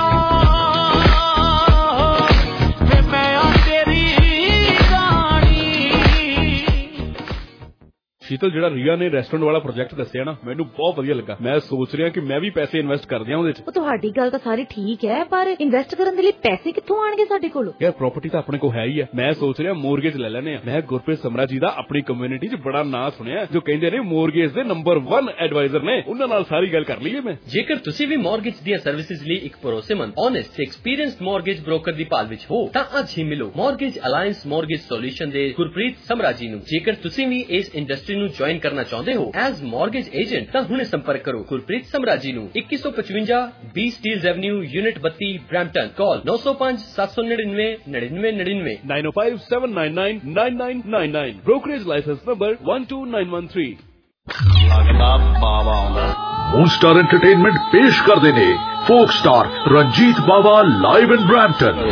शीतल ਜਿਹੜਾ ਰੀਆ ਨੇ ਰੈਸਟੋਰੈਂਟ ਵਾਲਾ ਪ੍ਰੋਜੈਕਟ ਦੱਸਿਆ ਨਾ ਮੈਨੂੰ ਬਹੁਤ ਵਧੀਆ ਲੱਗਾ ਮੈਂ ਸੋਚ ਰਿਹਾ ਕਿ ਮੈਂ ਵੀ ਪੈਸੇ ਇਨਵੈਸਟ ਕਰ ਦਿਆਂ ਉਹਦੇ ਚ ਉਹ ਤੁਹਾਡੀ ਗੱਲ ਤਾਂ ਸਾਰੀ ਠੀਕ ਹੈ ਪਰ ਇਨਵੈਸਟ ਕਰਨ ਦੇ ਲਈ ਪੈਸੇ ਕਿੱਥੋਂ ਆਣਗੇ ਸਾਡੇ ਕੋਲ ਯਾਰ ਪ੍ਰਾਪਰਟੀ ਤਾਂ ਆਪਣੇ ਕੋਲ ਹੈ ਹੀ ਹੈ ਮੈਂ ਸੋਚ ਰਿਹਾ ਮੋਰਗੇਜ ਲੈ ਲੈਣੇ ਆ ਮੈਂ ਗੁਰਪ੍ਰੀਤ ਸਮਰਾ ਜੀ ਦਾ ਆਪਣੀ ਕਮਿਊਨਿਟੀ 'ਚ ਬੜਾ ਨਾਂ ਸੁਣਿਆ ਜੋ ਕਹਿੰਦੇ ਨੇ ਮੋਰਗੇਜ ਦੇ ਨੰਬਰ ਇੱਕ ਐਡਵਾਈਜ਼ਰ ਨੇ ਉਹਨਾਂ ਨਾਲ ਸਾਰੀ ਗੱਲ ਕਰ ਲਈਏ ਮੈਂ ਜੇਕਰ ਤੁਸੀਂ ਵੀ ਮੋਰਗੇਜ ਦੀਆਂ ਸਰਵਿਸਿਜ਼ ਲਈ ਇੱਕ ਭਰੋਸੇਮੰਦ ਓਨੈਸਟ ਐਕਸਪੀਰੀਅੰਸਡ ਮੋਰਗੇਜ ਬ੍ਰੋਕਰ ਦੀ ਭਾਲ ਵਿੱਚ ਹੋ ਤਾਂ ਅੱਜ ਹੀ ਮਿਲੋ ਮੋਰਗੇਜ ਅਲਾਈਅੰਸ ਮੋਰਗੇਜ ਸੋਲੂਸ਼ਨ ਦੇ ਗੁਰਪ੍ਰੀਤ ਸਮਰਾ ਜੀ ਨੂੰ ਜੇਕਰ ਤੁਸੀਂ ਵੀ ਇਸ ਇੰਡਸਟਰੀ ਨੂੰ ਜੁਆਇਨ ਕਰਨਾ ਚਾਹੁੰਦੇ ਹੋ ਐਜ਼ ਮੋਰਗੇਜ ਏਜੰਟ ਤਾਂ ਹੁਣੇ ਸੰਪਰਕ ਕਰੋ ਗੁਰਪ੍ਰੀਤ ਸਮਰਾ ਜੀ ਨੂੰ ਇੱਕੀ ਸੌ ਪਚਵੰਜਾ ਬੀ ਸਟੀਲਜ਼ ਐਵਨਿਊ ਯੂਨਿਟ ਬੱਤੀ ਬ੍ਰੈਂਪਟਨ ਕਾਲ ਨੌ ਸੌ ਪੰਜ ਸੱਤ ਸੌ ਨੜਿਨਵੇਂ ਨੜਿਨਵੇਂ ਨੜਿਨਵੇਂ nine oh five seven nine nine nine nine nine nine brokerage license number one two nine one three ਲੱਗਦਾ ਬਾਵਾ ਆਉਂਦਾ ਮੂਨ ਸਟਾਰ ਐਂਟਰਟੇਨਮੈਂਟ ਪੇਸ਼ ਕਰਦੇ ਨੇ folk star Ranjit Bawa live in Brampton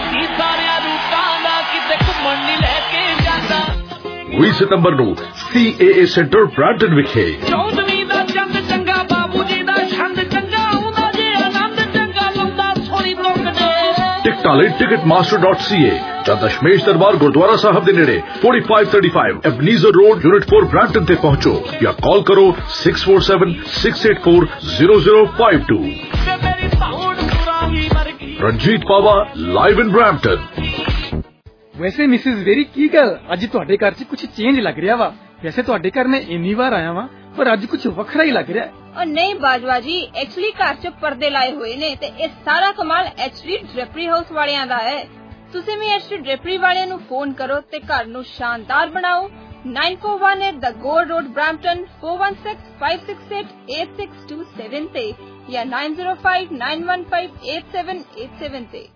ਵੀਹ ਸਤੰਬਰ ਨੂੰ ਸੀ ਏ ਏ ਸੈਂਟਰ ਬ੍ਰੈਂਪਟਨ ਵਿਖੇ ਚੌਧਰੀ ਦਾ ਚੰਦ ਚੰਗਾ ਬਾਬੂ ਜੀ ਦਾ ਛੰਦ ਚੰਗਾ ਉਹਦਾ ਜੇ ਆਨੰਦ ਚੰਗਾ ਲਾਉਂਦਾ ਸੋਹਣੀ ਲੋਕਦੇ ਟਿਕਟਾਂ ਲਈ Ticketmaster dot C A ਜਾਂ ਦਸ਼ਮੇਸ਼ ਦਰਬਾਰ ਗੁਰਦੁਆਰਾ ਸਾਹਿਬ ਦੇ ਨੇੜੇ forty-five thirty-five Ebenezer road unit four Brampton ਤੇ ਪਹੁੰਚੋ ਜਾਂ ਕਾਲ ਕਰੋ six four seven six eight four zero zero five two Ranjit Bawa live in Brampton ਵੈਸੇ ਮਿਸਿਸ ਵੇਰੀ ਕੀ ਗੱਲ ਅੱਜ ਤੁਹਾਡੇ ਘਰ 'ਚ ਕੁਝ ਚੇਂਜ ਲੱਗ ਰਿਹਾ ਵਾ ਵੈਸੇ ਤੁਹਾਡੇ ਘਰ ਮੈਂ ਇੰਨੀ ਵਾਰ ਆਇਆ ਵਾਂ ਪਰ ਅੱਜ ਕੁਝ ਵੱਖਰਾ ਹੀ ਲੱਗ ਰਿਹਾ और नहीं बाजवा जी एक्चुअली घर च पर्दे लाए हुए ने ते ये सारा कमाल एचडी ड्रेपरी हाउस वालियां दा है तुसी भी एचडी ड्रेपरी वालियां नु फोन करो ते घर नु शानदार बनाओ nine four one eight the gold road Brampton four one six five six eight eight six two seven ते या nine zero five nine one five eight seven eight seven ते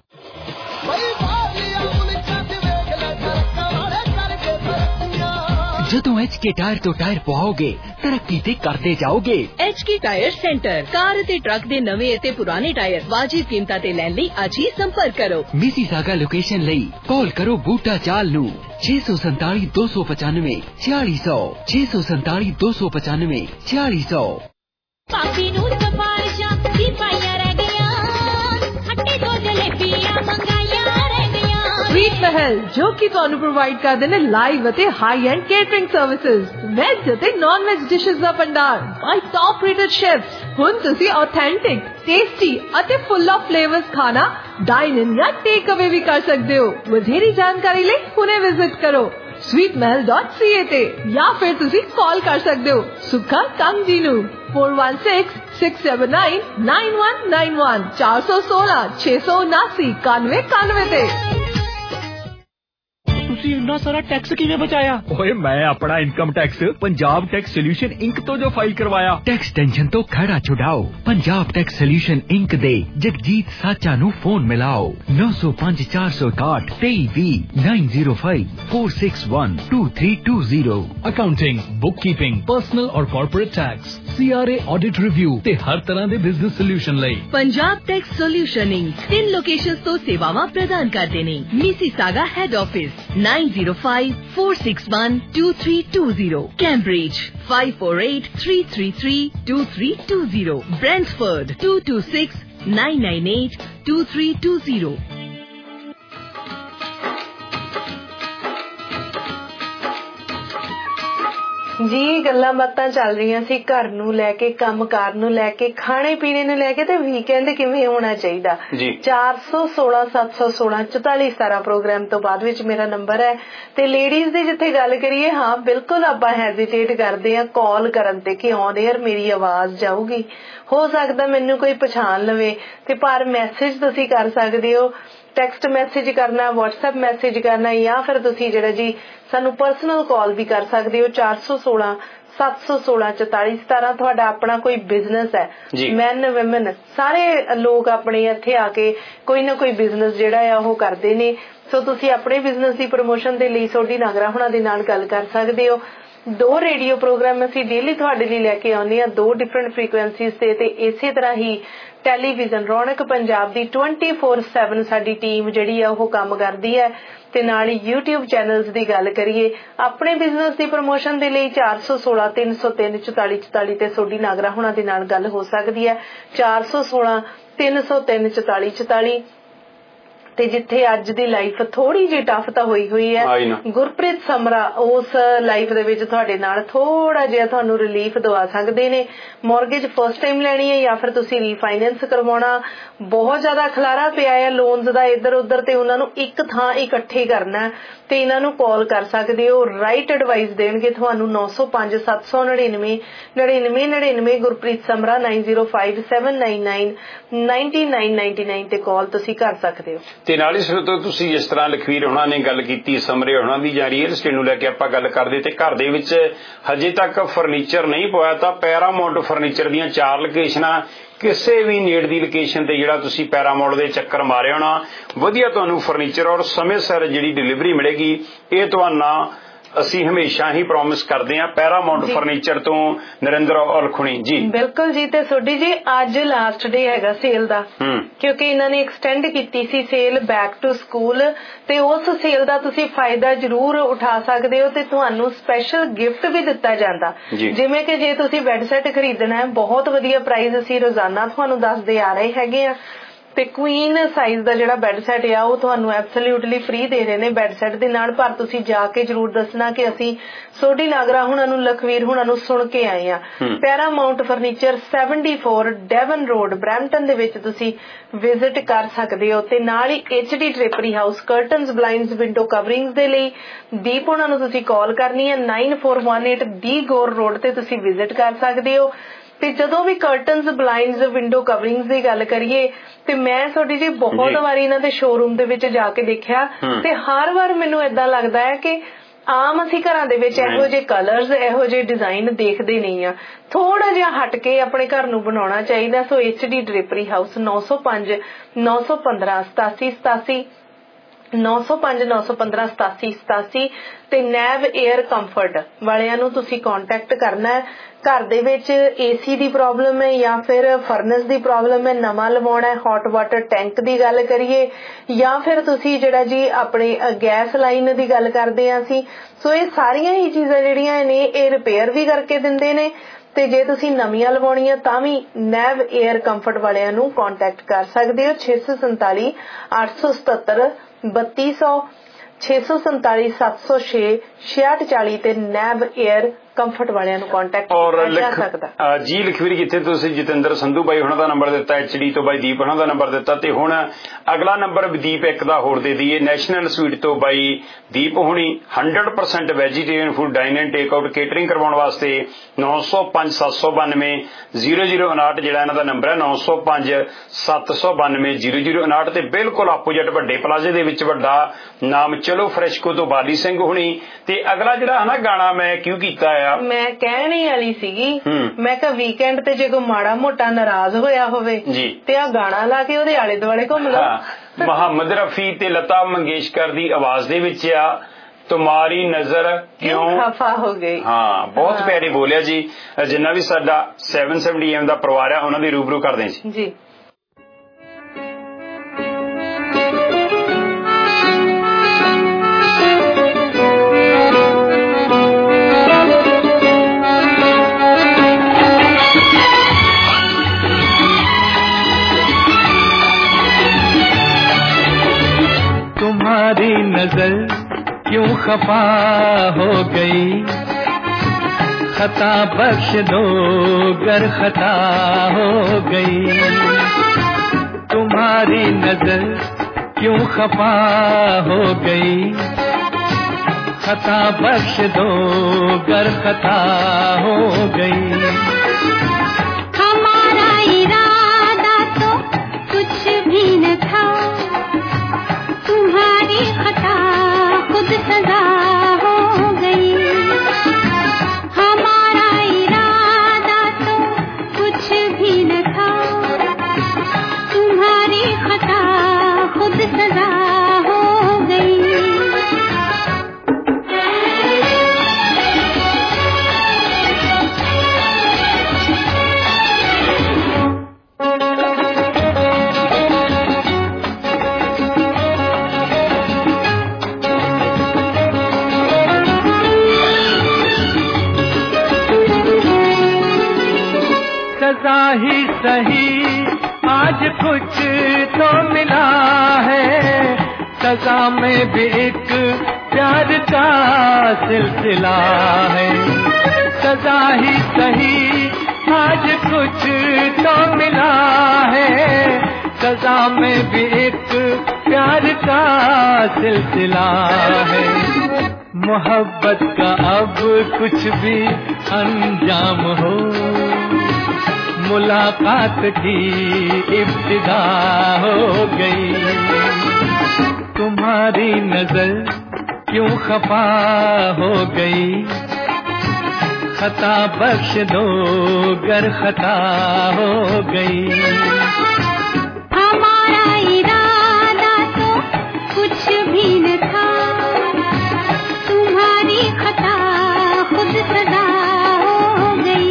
ਜਦੋਂ ਐਚ ਕੇ ਟਾਇਰ ਤੋਂ tyre ਪਵਾਓਗੇ ਤਰੱਕੀ ਤੇ ਕਰਦੇ ਜਾਓਗੇ। H K tyre centre car ਅਤੇ ਟਰੱਕ ਦੇ ਨਵੇਂ ਅਤੇ ਪੁਰਾਣੇ ਟਾਇਰ ਵਾਜਿਬ ਕੀਮਤਾਂ ਤੇ ਲੈਣ ਲਈ ਅੱਜ ਹੀ ਸੰਪਰਕ ਕਰੋ। ਮਿਸੀਸਾਗਾ ਲੋਕੇਸ਼ਨ ਲਈ ਕਾਲ ਕਰੋ ਬੂਟਾ ਚਾਲ ਨੂੰ छह सौ सैताली दो सौ पचानवे छियाली सौ छह सौ सैताली दो सौ पचानवे छियाली सौ। स्वीट महल जो कि ਤੁਹਾਨੂੰ ਪ੍ਰੋਵਾਈਡ ਕਰਦੇ ਨੇ ਲਾਈਵ ਅਤੇ high end catering services veg ਅਤੇ ਨਾਨ ਵੈਜ ਡਿਸ਼ਸ ਦਾ ਭੰਡਾਰ ਬਾਈ ਟੌਪ ਰੇਟਡ ਸ਼ੈਫਸ। ਹੁਣ ਤੁਸੀਂ ਆਥੈਂਟਿਕ ਟੇਸਟੀ ਅਤੇ ਫੁੱਲ ਆਫ ਫਲੇਵਰਸ ਖਾਣਾ ਡਾਈਨ ਇਨ ਜਾਂ ਟੇਕ ਅਵੇ ਵੀ ਕਰ ਸਕਦੇ ਹੋ। ਵਧੇਰੀ ਜਾਣਕਾਰੀ ਲਈ ਹੁਣੇ ਵਿਜ਼ਿਟ ਕਰੋ sweet Mahal dot C A ਤੇ ਜਾਂ ਫਿਰ ਤੁਸੀਂ ਕਾਲ ਕਰ ਸਕਦੇ ਹੋ ਸੁੱਖਾ ਕੰਮ ਜੀ ਨੂੰ four one six six seven nine nine one nine one four one six six seven nine ninety ਤੇ ਤੁਸੀਂ ਇੰਨਾ ਸਾਰਾ ਟੈਕਸ ਕਿਵੇਂ ਬਚਾਇਆ? ਓਏ ਮੈਂ ਆਪਣਾ income tax Punjab tax solution Inc ਤੋਂ ਜੋ ਫਾਈਲ ਕਰਵਾਇਆ। ਟੈਕਸ ਟੈਨਸ਼ਨ ਤੋਂ ਖੜਾ ਛੁਡਾਓ। ਪੰਜਾਬ ਟੈਕਸ ਸੋਲਿਊਸ਼ਨ ਇੰਕ ਦੇ ਜਗਜੀਤ ਸਾਚਾ ਨੂੰ ਫੋਨ ਮਿਲਾਓ nine zero five four zero one eight three zero nine zero five four six one two three two zero। Accounting, bookkeeping, personal or corporate tax, C R A audit review ਤੇ ਹਰ ਤਰ੍ਹਾਂ ਦੇ business solution ਲਈ Punjab tax solution Inc ਤਿੰਨ locations ਤੋਂ ਸੇਵਾਵਾਂ ਪ੍ਰਦਾਨ ਕਰਦੇ ਨੇ। Mississauga head office nine zero five four six one two three two zero, Cambridge five four eight three three three two three two zero, Brentford two two six nine nine eight two three two zero। ਜੀ ਗੱਲਾਂ ਬਾਤਾਂ ਚੱਲ ਰਹੀਆਂ ਸੀ ਘਰ ਨੂੰ ਲੈ ਕੇ, ਕੰਮਕਾਰ ਨੂੰ ਲੈ ਕੇ, ਖਾਣੇ ਪੀਣੇ ਨੂੰ ਲੈ ਕੇ ਤੇ ਵੀਕਐਂਡ ਕਿਵੇਂ ਹੋਣਾ ਚਾਹੀਦਾ। ਚਾਰ ਸੌ ਸੋਲਾਂ ਸੱਤ ਸੌ ਸੋਲਾਂ ਚੁਤਾਲੀ ਸਤਾਰਾਂ ਪ੍ਰੋਗਰਾਮ ਤੋਂ ਬਾਅਦ ਵਿੱਚ ਮੇਰਾ ਨੰਬਰ ਹੈ ਤੇ ਲੇਡੀਜ਼ ਦੀ ਜਿੱਥੇ ਗੱਲ ਕਰੀਏ, ਹਾਂ ਬਿਲਕੁਲ ਆਪਾਂ ਹੈਜ਼ਿਟੇਟ ਕਰਦੇ ਆ ਕਾਲ ਕਰਨ ਤੇ ਕਿ ਔਨ 에ਅਰ ਮੇਰੀ ਆਵਾਜ਼ ਜਾਊਗੀ। ਹੋ ਸਕਦਾ ਮੈਨੂੰ ਕੋਈ ਪਛਾਣ ਲਵੇ ਤੇ ਪਰ ਮੈਸੇਜ ਤੁਸੀਂ ਕਰ ਸਕਦੇ ਹੋ, ਟੈਕਸਟ ਮੈਸੇਜ ਕਰਨਾ, WhatsApp ਮੈਸੇਜ ਕਰਨਾ ਜਾਂ ਫਿਰ ਤੁਸੀਂ ਜਿਹੜਾ ਜੀ ਸਾਨੂੰ ਪਰਸਨਲ ਕਾਲ ਵੀ ਕਰ ਸਕਦੇ ਹੋ ਚਾਰ ਸੌ ਸੋਲਾਂ ਸੱਤ ਸੌ ਸੋਲਾਂ ਚੁਤਾਲੀ ਸਤਾਰਾਂ। ਤੁਹਾਡਾ ਆਪਣਾ ਕੋਈ ਬਿਜ਼ਨਸ ਹੈ, ਮੈਨ ਵੂਮਨ ਸਾਰੇ ਲੋਕ ਆਪਣੇ ਇੱਥੇ ਆ ਕੇ ਕੋਈ ਨਾ ਕੋਈ ਬਿਜ਼ਨਸ ਜਿਹੜਾ ਆ ਉਹ ਕਰਦੇ ਨੇ। ਸੋ ਤੁਸੀਂ ਆਪਣੇ ਬਿਜ਼ਨਸ ਦੀ ਪ੍ਰਮੋਸ਼ਨ ਦੇ ਲਈ ਸੋਢੀ ਨਾਗਰਾ ਹੁਣਾਂ ਦੇ ਨਾਲ ਗੱਲ ਕਰ ਸਕਦੇ ਹੋ। ਦੋ ਰੇਡੀਓ ਪ੍ਰੋਗਰਾਮ ਅਸੀਂ ਡੇਲੀ ਤੁਹਾਡੇ ਲਈ ਲੈ ਕੇ ਆਉਂਦੇ ਹਾਂ, ਦੋ ਡਿਫਰੈਂਟ ਫ੍ਰੀਕੁਐਂਸੀਜ਼ ਤੇ ਤੇ ਇਸੇ ਤਰ੍ਹਾਂ ਹੀ ਟੈਲੀਵਿਜ਼ਨ ਰੌਣਕ ਪੰਜਾਬ ਦੀ ਟਵੈਂਟੀ ਫੋਰ ਸੈਵਨ ਸਾਡੀ ਟੀਮ ਜਿਹੜੀ ਆ ਉਹ ਕੰਮ ਕਰਦੀ ਹੈ ਤੇ ਨਾਲ ਹੀ YouTube ਚੈਨਲਸ ਦੀ ਗੱਲ ਕਰੀਏ ਆਪਣੇ ਬਿਜ਼ਨਸ ਦੀ ਪ੍ਰਮੋਸ਼ਨ ਦੇ ਲਈ ਚਾਰ ਸੌ ਸੋਲਾਂ ਤਿੰਨ ਸੌ ਤਿੰਨ ਚੁਤਾਲੀ ਚੁਤਾਲੀ ਤੇ ਸੋਢੀ ਨਾਗਰਾ ਹੁਣਾਂ ਦੇ ਨਾਲ ਗੱਲ ਹੋ ਸਕਦੀ ਹੈ ਚਾਰ ਸੌ ਸੋਲਾਂ ਤਿੰਨ ਸੌ ਤਿੰਨ ਚੁਤਾਲੀ ਚੁਤਾਲੀ। ਤੇ ਜਿੱਥੇ ਅੱਜ ਦੀ ਲਾਈਫ ਥੋੜੀ ਜਿਹੀ ਟਫ ਤਾਂ ਹੋਈ ਹੋਈ ਹੈ, ਗੁਰਪ੍ਰੀਤ ਸਮਰਾ ਉਸ ਲਾਈਫ ਦੇ ਵਿੱਚ ਤੁਹਾਡੇ ਨਾਲ ਥੋੜਾ ਜਿਹਾ ਤੁਹਾਨੂੰ ਰਿਲੀਫ ਦਵਾ ਸਕਦੇ ਨੇ। ਮੌਰਗੇਜ ਫਸਟ ਟਾਈਮ ਲੈਣੀ ਹੈ ਜਾਂ ਫਿਰ ਤੁਸੀਂ ਰੀਫਾਈਨੈਂਸ ਕਰਵਾਉਣਾ, ਬਹੁਤ ਜ਼ਿਆਦਾ ਖਲਾਰਾ ਪਿਆ ਹੈ ਲੋਨਸ ਦਾ ਇੱਧਰ ਉੱਧਰ ਤੇ ਉਹਨਾਂ ਨੂੰ ਇੱਕ ਥਾਂ ਇਕੱਠੇ ਕਰਨਾ ਤੇ ਇਹਨਾਂ ਨੂੰ ਕਾਲ ਕਰ ਸਕਦੇ ਹੋ। ਰਾਈਟ ਐਡਵਾਈਸ ਦੇਣਗੇ ਤੁਹਾਨੂੰ ਨੌ ਸੌ ਪੰਜ ਸੱਤ ਸੌ ਨੜਿਨਵੇਂ ਨੜਿਨਵੇਂ ਨੜਿਨਵੇਂ ਗੁਰਪ੍ਰੀਤ ਸਮਰਾ nine zero five seven nine nine nine nine nine nine ਤੇ ਕਾਲ ਤੁਸੀਂ ਕਰ ਸਕਦੇ ਹੋ। ਤੇ ਨਾਲ ਹੀ ਸਰੋਤੋ ਤੁਸੀਂ ਜਿਸ ਤਰ੍ਹਾਂ ਲਖਵੀਰ ਹੁਣਾਂ ਨੇ ਗੱਲ ਕੀਤੀ ਸਮਰੇ ਹੁਣਾਂ ਦੀ ਜਾਂ ਰੀਅਲ estate ਨੂੰ ਲੈ ਕੇ ਆਪਾਂ ਗੱਲ ਕਰਦੇ ਤੇ ਘਰ ਦੇ ਵਿੱਚ ਹਜੇ ਤੱਕ ਫਰਨੀਚਰ ਨਹੀਂ ਪਵਾਇਆ ਤਾਂ ਪੈਰਾਮਾਉਂਟ ਫਰਨੀਚਰ ਦੀਆਂ ਚਾਰ ਲੋਕੇਸ਼ਨਾਂ ਕਿਸੇ ਵੀ ਨੇੜ ਦੀ ਲੋਕੇਸ਼ਨ ਤੇ ਜਿਹੜਾ ਤੁਸੀਂ ਪੈਰਾਮਾਉਂਟ ਦੇ ਚੱਕਰ ਮਾਰੇ ਹੋਣਾ ਵਧੀਆ ਤੁਹਾਨੂੰ ਫਰਨੀਚਰ ਔਰ ਸਮੇਂ ਸਿਰ ਜਿਹੜੀ ਡਿਲੀਵਰੀ ਮਿਲੇਗੀ ਇਹ ਤੁਹਾਨੂੰ ਅਸੀਂ ਹਮੇਸ਼ਾ ਹੀ ਪ੍ਰੋਮਿਸ ਕਰਦੇ ਹਾਂ ਪੈਰਾਮਾਉਂਟ ਫਰਨੀਚਰ ਤੋਂ ਨਰਿੰਦਰ ਔਲਖੁਣੀ ਜੀ। ਬਿਲਕੁਲ ਜੀ। ਤੇ ਸੋਢੀ ਜੀ ਅੱਜ ਲਾਸਟ ਡੇ ਹੈਗਾ ਸੇਲ ਦਾ ਕਿਉਂਕਿ ਇਹਨਾਂ ਨੇ ਐਕਸਟੈਂਡ ਕੀਤੀ ਸੀ ਸੇਲ ਬੈਕ ਟੂ ਸਕੂਲ ਤੇ ਉਸ ਸੇਲ ਦਾ ਤੁਸੀਂ ਫਾਇਦਾ ਜ਼ਰੂਰ ਉਠਾ ਸਕਦੇ ਹੋ ਤੇ ਤੁਹਾਨੂੰ ਸਪੈਸ਼ਲ ਗਿਫਟ ਵੀ ਦਿੱਤਾ ਜਾਂਦਾ ਜਿਵੇਂ ਕਿ ਜੇ ਤੁਸੀਂ ਬੈੱਡ ਸੈੱਟ ਖਰੀਦਣਾ ਹੈ ਬਹੁਤ ਵਧੀਆ ਪ੍ਰਾਈਸ ਅਸੀਂ ਰੋਜ਼ਾਨਾ ਤੁਹਾਨੂੰ ਦੱਸਦੇ ਆ ਰਹੇ ਹੈਗੇ ਆ ਤੇ ਕੁਈਨ ਸਾਈਜ਼ ਦਾ ਜਿਹੜਾ ਬੈੱਡ ਸੈੱਟ ਆ ਉਹ ਤੁਹਾਨੂੰ ਐਬਸੋਲਿਊਟਲੀ ਫ੍ਰੀ ਦੇ ਰਹੇ ਨੇ ਬੈੱਡ ਸੈੱਟ ਦੇ ਨਾਲ। ਪਰ ਤੁਸੀਂ ਜਾ ਕੇ ਜ਼ਰੂਰ ਦੱਸਣਾ ਕਿ ਅਸੀਂ ਸੋਢੀ ਨਾਗਰਾ ਹੁਣਾਂ ਨੂੰ ਲਖਵੀਰ ਹੁਣਾਂ ਨੂੰ ਸੁਣ ਕੇ ਆਏ ਆ। Paramount furniture seventy-four Devon road Brampton ਦੇ ਵਿੱਚ ਤੁਸੀਂ ਵਿਜ਼ਿਟ ਕਰ ਸਕਦੇ ਹੋ ਤੇ ਨਾਲ ਹੀ H D drapery house curtains blinds window coverings ਦੇ ਲਈ ਦੀਪ ਹੁਣਾਂ ਨੂੰ ਤੁਸੀਂ ਕਾਲ ਕਰਨੀ ਹੈ nine four one eight ਦੀ ਗੌਰ ਰੋਡ ਤੇ ਤੁਸੀਂ ਵਿਜ਼ਿਟ ਕਰ ਸਕਦੇ ਹੋ। ਤੇ ਜਦੋਂ ਵੀ ਕਰਟਨਸ ਬਲਾਈਂਡਸ ਵਿੰਡੋ ਕਵਰਿੰਗਸ ਦੀ ਗੱਲ ਕਰੀਏ ਤੇ ਮੈਂ ਤੁਹਾਡੀ ਜੀ ਬਹੁਤ ਵਾਰੀ ਇਹਨਾਂ ਦੇ ਸ਼ੋਰੂਮ ਦੇ ਵਿੱਚ ਜਾ ਕੇ ਦੇਖਿਆ ਤੇ ਹਰ ਵਾਰ ਮੈਨੂੰ ਏਦਾਂ ਲੱਗਦਾ ਹੈ ਕਿ ਆਮ ਅਸੀਂ ਘਰਾਂ ਦੇ ਵਿੱਚ ਇਹੋ ਜਿਹੇ ਕਲਰਸ ਇਹੋ ਜਿਹੇ ਡਿਜ਼ਾਈਨ ਦੇਖਦੇ ਨਹੀਂ ਆ, ਥੋੜਾ ਜਿਹਾ ਹਟ ਕੇ ਆਪਣੇ ਘਰ ਨੂੰ ਬਣਾਉਣਾ ਚਾਹੀਦਾ। So H D drapery house ਨੌ ਸੌ ਪੰਜ ਨੌ ਸੌ ਪੰਦਰਾਂ ਸਤਾਸੀ ਸਤਾਸੀ ਨੌ ਸੌ ਪੰਜ ਨੌ ਸੌ ਪੰਦਰਾਂ ਸਤਾਸੀ ਸਤਾਸੀ ਤੇ ਨੈਵ 에ਅਰ ਕੰਫਰਟ ਵਾਲਿਆਂ ਨੂੰ ਤੁਸੀਂ ਕੰਟੈਕਟ ਕਰਨਾ ਹੈ। ਘਰ ਦੇ ਵਿੱਚ ਏਸੀ ਦੀ ਪ੍ਰੋਬਲਮ ਹੈ ਜਾਂ ਫਿਰ ਫਰਨਸ ਦੀ ਪ੍ਰੋਬਲਮ ਹੈ, ਨਵਾਂ ਲਵਾਉਣਾ ਹੈ, ਹੌਟ ਵਾਟਰ ਟੈਂਕ ਦੀ ਗੱਲ ਕਰੀਏ ਜਾਂ ਫਿਰ ਤੁਸੀਂ ਜਿਹੜਾ ਜੀ ਆਪਣੇ ਗੈਸ ਲਾਈਨ ਦੀ ਗੱਲ ਕਰਦੇ ਹਾਂ ਅਸੀਂ, ਸੋ ਇਹ ਸਾਰੀਆਂ ਹੀ ਚੀਜ਼ਾਂ ਜਿਹੜੀਆਂ ਨੇ ਇਹ ਰਿਪੇਅਰ ਵੀ ਕਰਕੇ ਦਿੰਦੇ ਨੇ ਤੇ ਜੇ ਤੁਸੀਂ ਨਵੀਆਂ ਲਵਾਉਣੀਆਂ ਤਾਂ ਵੀ ਨੈਵ 에ਅਰ ਕੰਫਰਟ ਵਾਲਿਆਂ ਨੂੰ ਕੰਟੈਕਟ ਕਰ ਸਕਦੇ ਹੋ ਛੇ ਸੌ ਸੰਤਾਲੀ ਅੱਠ ਸੌ ਸਤੱਤਰ ਬੱਤੀ ਸੌ ਛੇ ਸੌ ਸੰਤਾਲੀ ਸੱਤ ਸੌ ਛੇ ਛਿਆਹਠ ਚਾਲੀ ਤੇ ਨੈਵ 에ਅਰ ਕੰਫਰਟ ਵਾਲਿਆਂ ਨੂੰ ਕੰਟੈਕਟ ਔਰ ਕੀਤਾ ਜਾ ਸਕਦਾ ਜੀ। ਲਖਵੀਰ ਜਿੱਥੇ ਤੁਸੀਂ ਜਤਿੰਦਰ ਸੰਧੂ ਬਾਈ ਉਹਨਾਂ ਦਾ ਨੰਬਰ ਦਿੱਤਾ, ਐਚਡੀ ਤੋਂ ਬਾਈ ਦੀਪ ਉਹਨਾਂ ਦਾ ਨੰਬਰ ਦਿੱਤਾ, ਤੇ ਹੁਣ ਅਗਲਾ ਨੰਬਰ ਦੀਪ ਇੱਕ ਦਾ ਹੋਰ ਦੇ ਦਈਏ। ਨੈਸ਼ਨਲ ਸਵੀਟ ਤੋਂ ਬਾਈ ਦੀਪ ਹੁਣੀ hundred percent vegetarian food dine and take out catering ਕਰਵਾਉਣ ਵਾਸਤੇ ਨੌ ਸੌ ਪੰਜ ਸੱਤ ਸੌ ਬਾਨਵੇਂ ਜ਼ੀਰੋ ਜ਼ੀਰੋ ਉਨਾਹਠ ਜਿਹੜਾ ਇਹਨਾਂ ਦਾ ਨੰਬਰ ਹੈ ਨੌ ਸੌ ਪੰਜ ਸੱਤ ਸੌ ਬਾਨਵੇਂ ਜ਼ੀਰੋ ਜ਼ੀਰੋ ਉਨਾਹਠ, ਤੇ ਬਿਲਕੁਲ ਆਪੋਜਿਟ ਵੱਡੇ ਪਲਾਜ਼ੇ ਦੇ ਵਿੱਚ ਵੱਡਾ ਨਾਮ ਚਲੋ ਫਰੈਸ਼ਕੋ ਤੋਂ ਬਾਲੀ ਸਿੰਘ ਹੁਣੀ। ਤੇ ਅਗਲਾ ਜਿਹੜਾ ਹੈ ਨਾ ਗਾਣਾ ਮੈਂ ਕਿਉਂ ਕੀਤਾ ਆ, ਮੈਂ ਕਹਿਣ ਹੀ ਵਾਲੀ ਸੀਗੀ, ਮੈਂ ਕਿਹਾ ਵੀਕਐਂਡ ਤੇ ਜੇ ਕੋਈ ਮਾੜਾ ਮੋਟਾ ਨਾਰਾਜ਼ ਹੋਇਆ ਹੋਵੇ ਤੇ ਆ ਗਾਣਾ ਲਾ ਕੇ ਉਹਦੇ ਆਲੇ ਦੁਆਲੇ ਘੁੰਮ ਲਓ। ਮੁਹੰਮਦ ਰਫੀ ਤੇ ਲਤਾ ਮੰਗੇਸ਼ਕਰ ਦੀ ਆਵਾਜ਼ ਦੇ ਵਿੱਚ ਆ ਤੁਮਾਰੀ ਨਜ਼ਰ ਕਿਉਂ ਖਫਾ ਹੋ ਗਈ। ਹਾਂ, ਬਹੁਤ ਪਿਆਰੀ ਬੋਲਿਆ ਜੀ। ਜਿੰਨਾ ਵੀ ਸਾਡਾ ਸੈਵਨ ਸੈਵਨਟੀ ਐਮ ਦਾ ਪਰਿਵਾਰ ਆ ਉਹਨਾਂ ਦੀ ਰੂਬਰੂ ਕਰਦੇ ਜੀ ਜੀ। तुम्हारी नजर क्यों खफा हो गई, खता बख्श दो गर खता हो गई। तुम्हारी नजर क्यों खफा हो गई, खता बख्श दो गर खता हो गई। हमारा इरादा तो कुछ भी न था, तुम्हारी खता खुद सजा हो गई। हमारा इरादा तो कुछ भी न था, तुम्हारी खता खुद सजा हो गई। सजा ही सही आज कुछ तो मिला है, सजा में भी एक प्यार का सिलसिला है। सजा ही सही आज कुछ तो मिला है, सजा में भी एक प्यार का सिलसिला है। मोहब्बत का अब कुछ भी अंजाम हो, मुलाकात की इब्तिदा हो गई। तुम्हारी नजर क्यों खफा हो गई, खता बख्श दो गर खता हो गई। हमारा इरादा तो कुछ भी न था, तुम्हारी खता खुद सजा हो गई।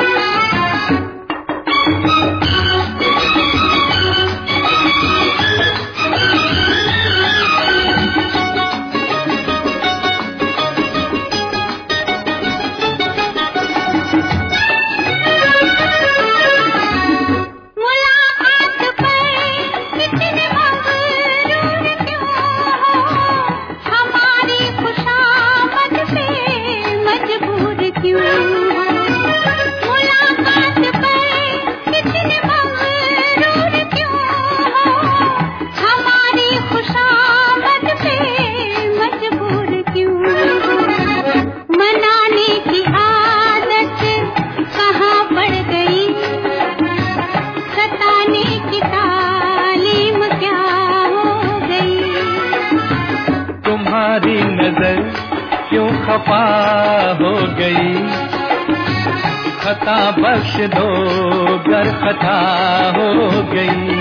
खफा हो गई, खता बख्श दो गर खता हो गई।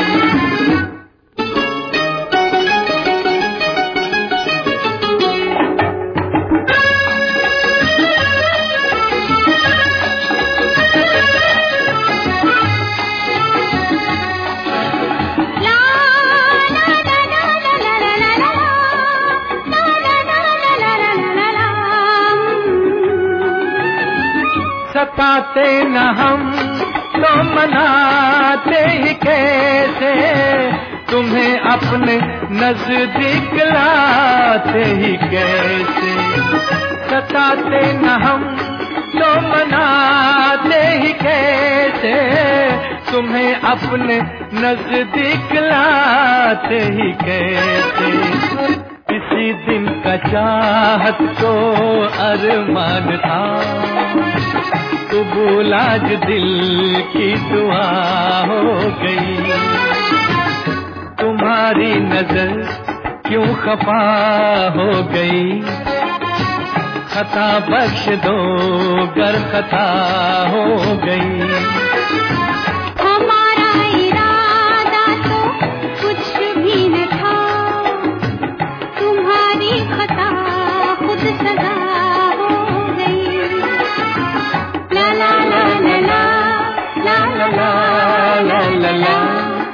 सताते न हम तो मनाते ही कैसे, तुम्हें अपने नजदीक लाते ही कैसे। सताते न हम तो मनाते ही कैसे, तुम्हें अपने नजदीक लाते ही कैसे। किसी दिन का चाहत को अरमान था, तो बोला जो दिल की दुआ हो गई। तुम्हारी नजर क्यों खफा हो गई, खता बख्श दो गर खता हो गई। हमारा इरादा तो कुछ भी न था, तुम्हारी खता खुद सजा हो गई। ला ला ला ला ला ला ला ला ला ला।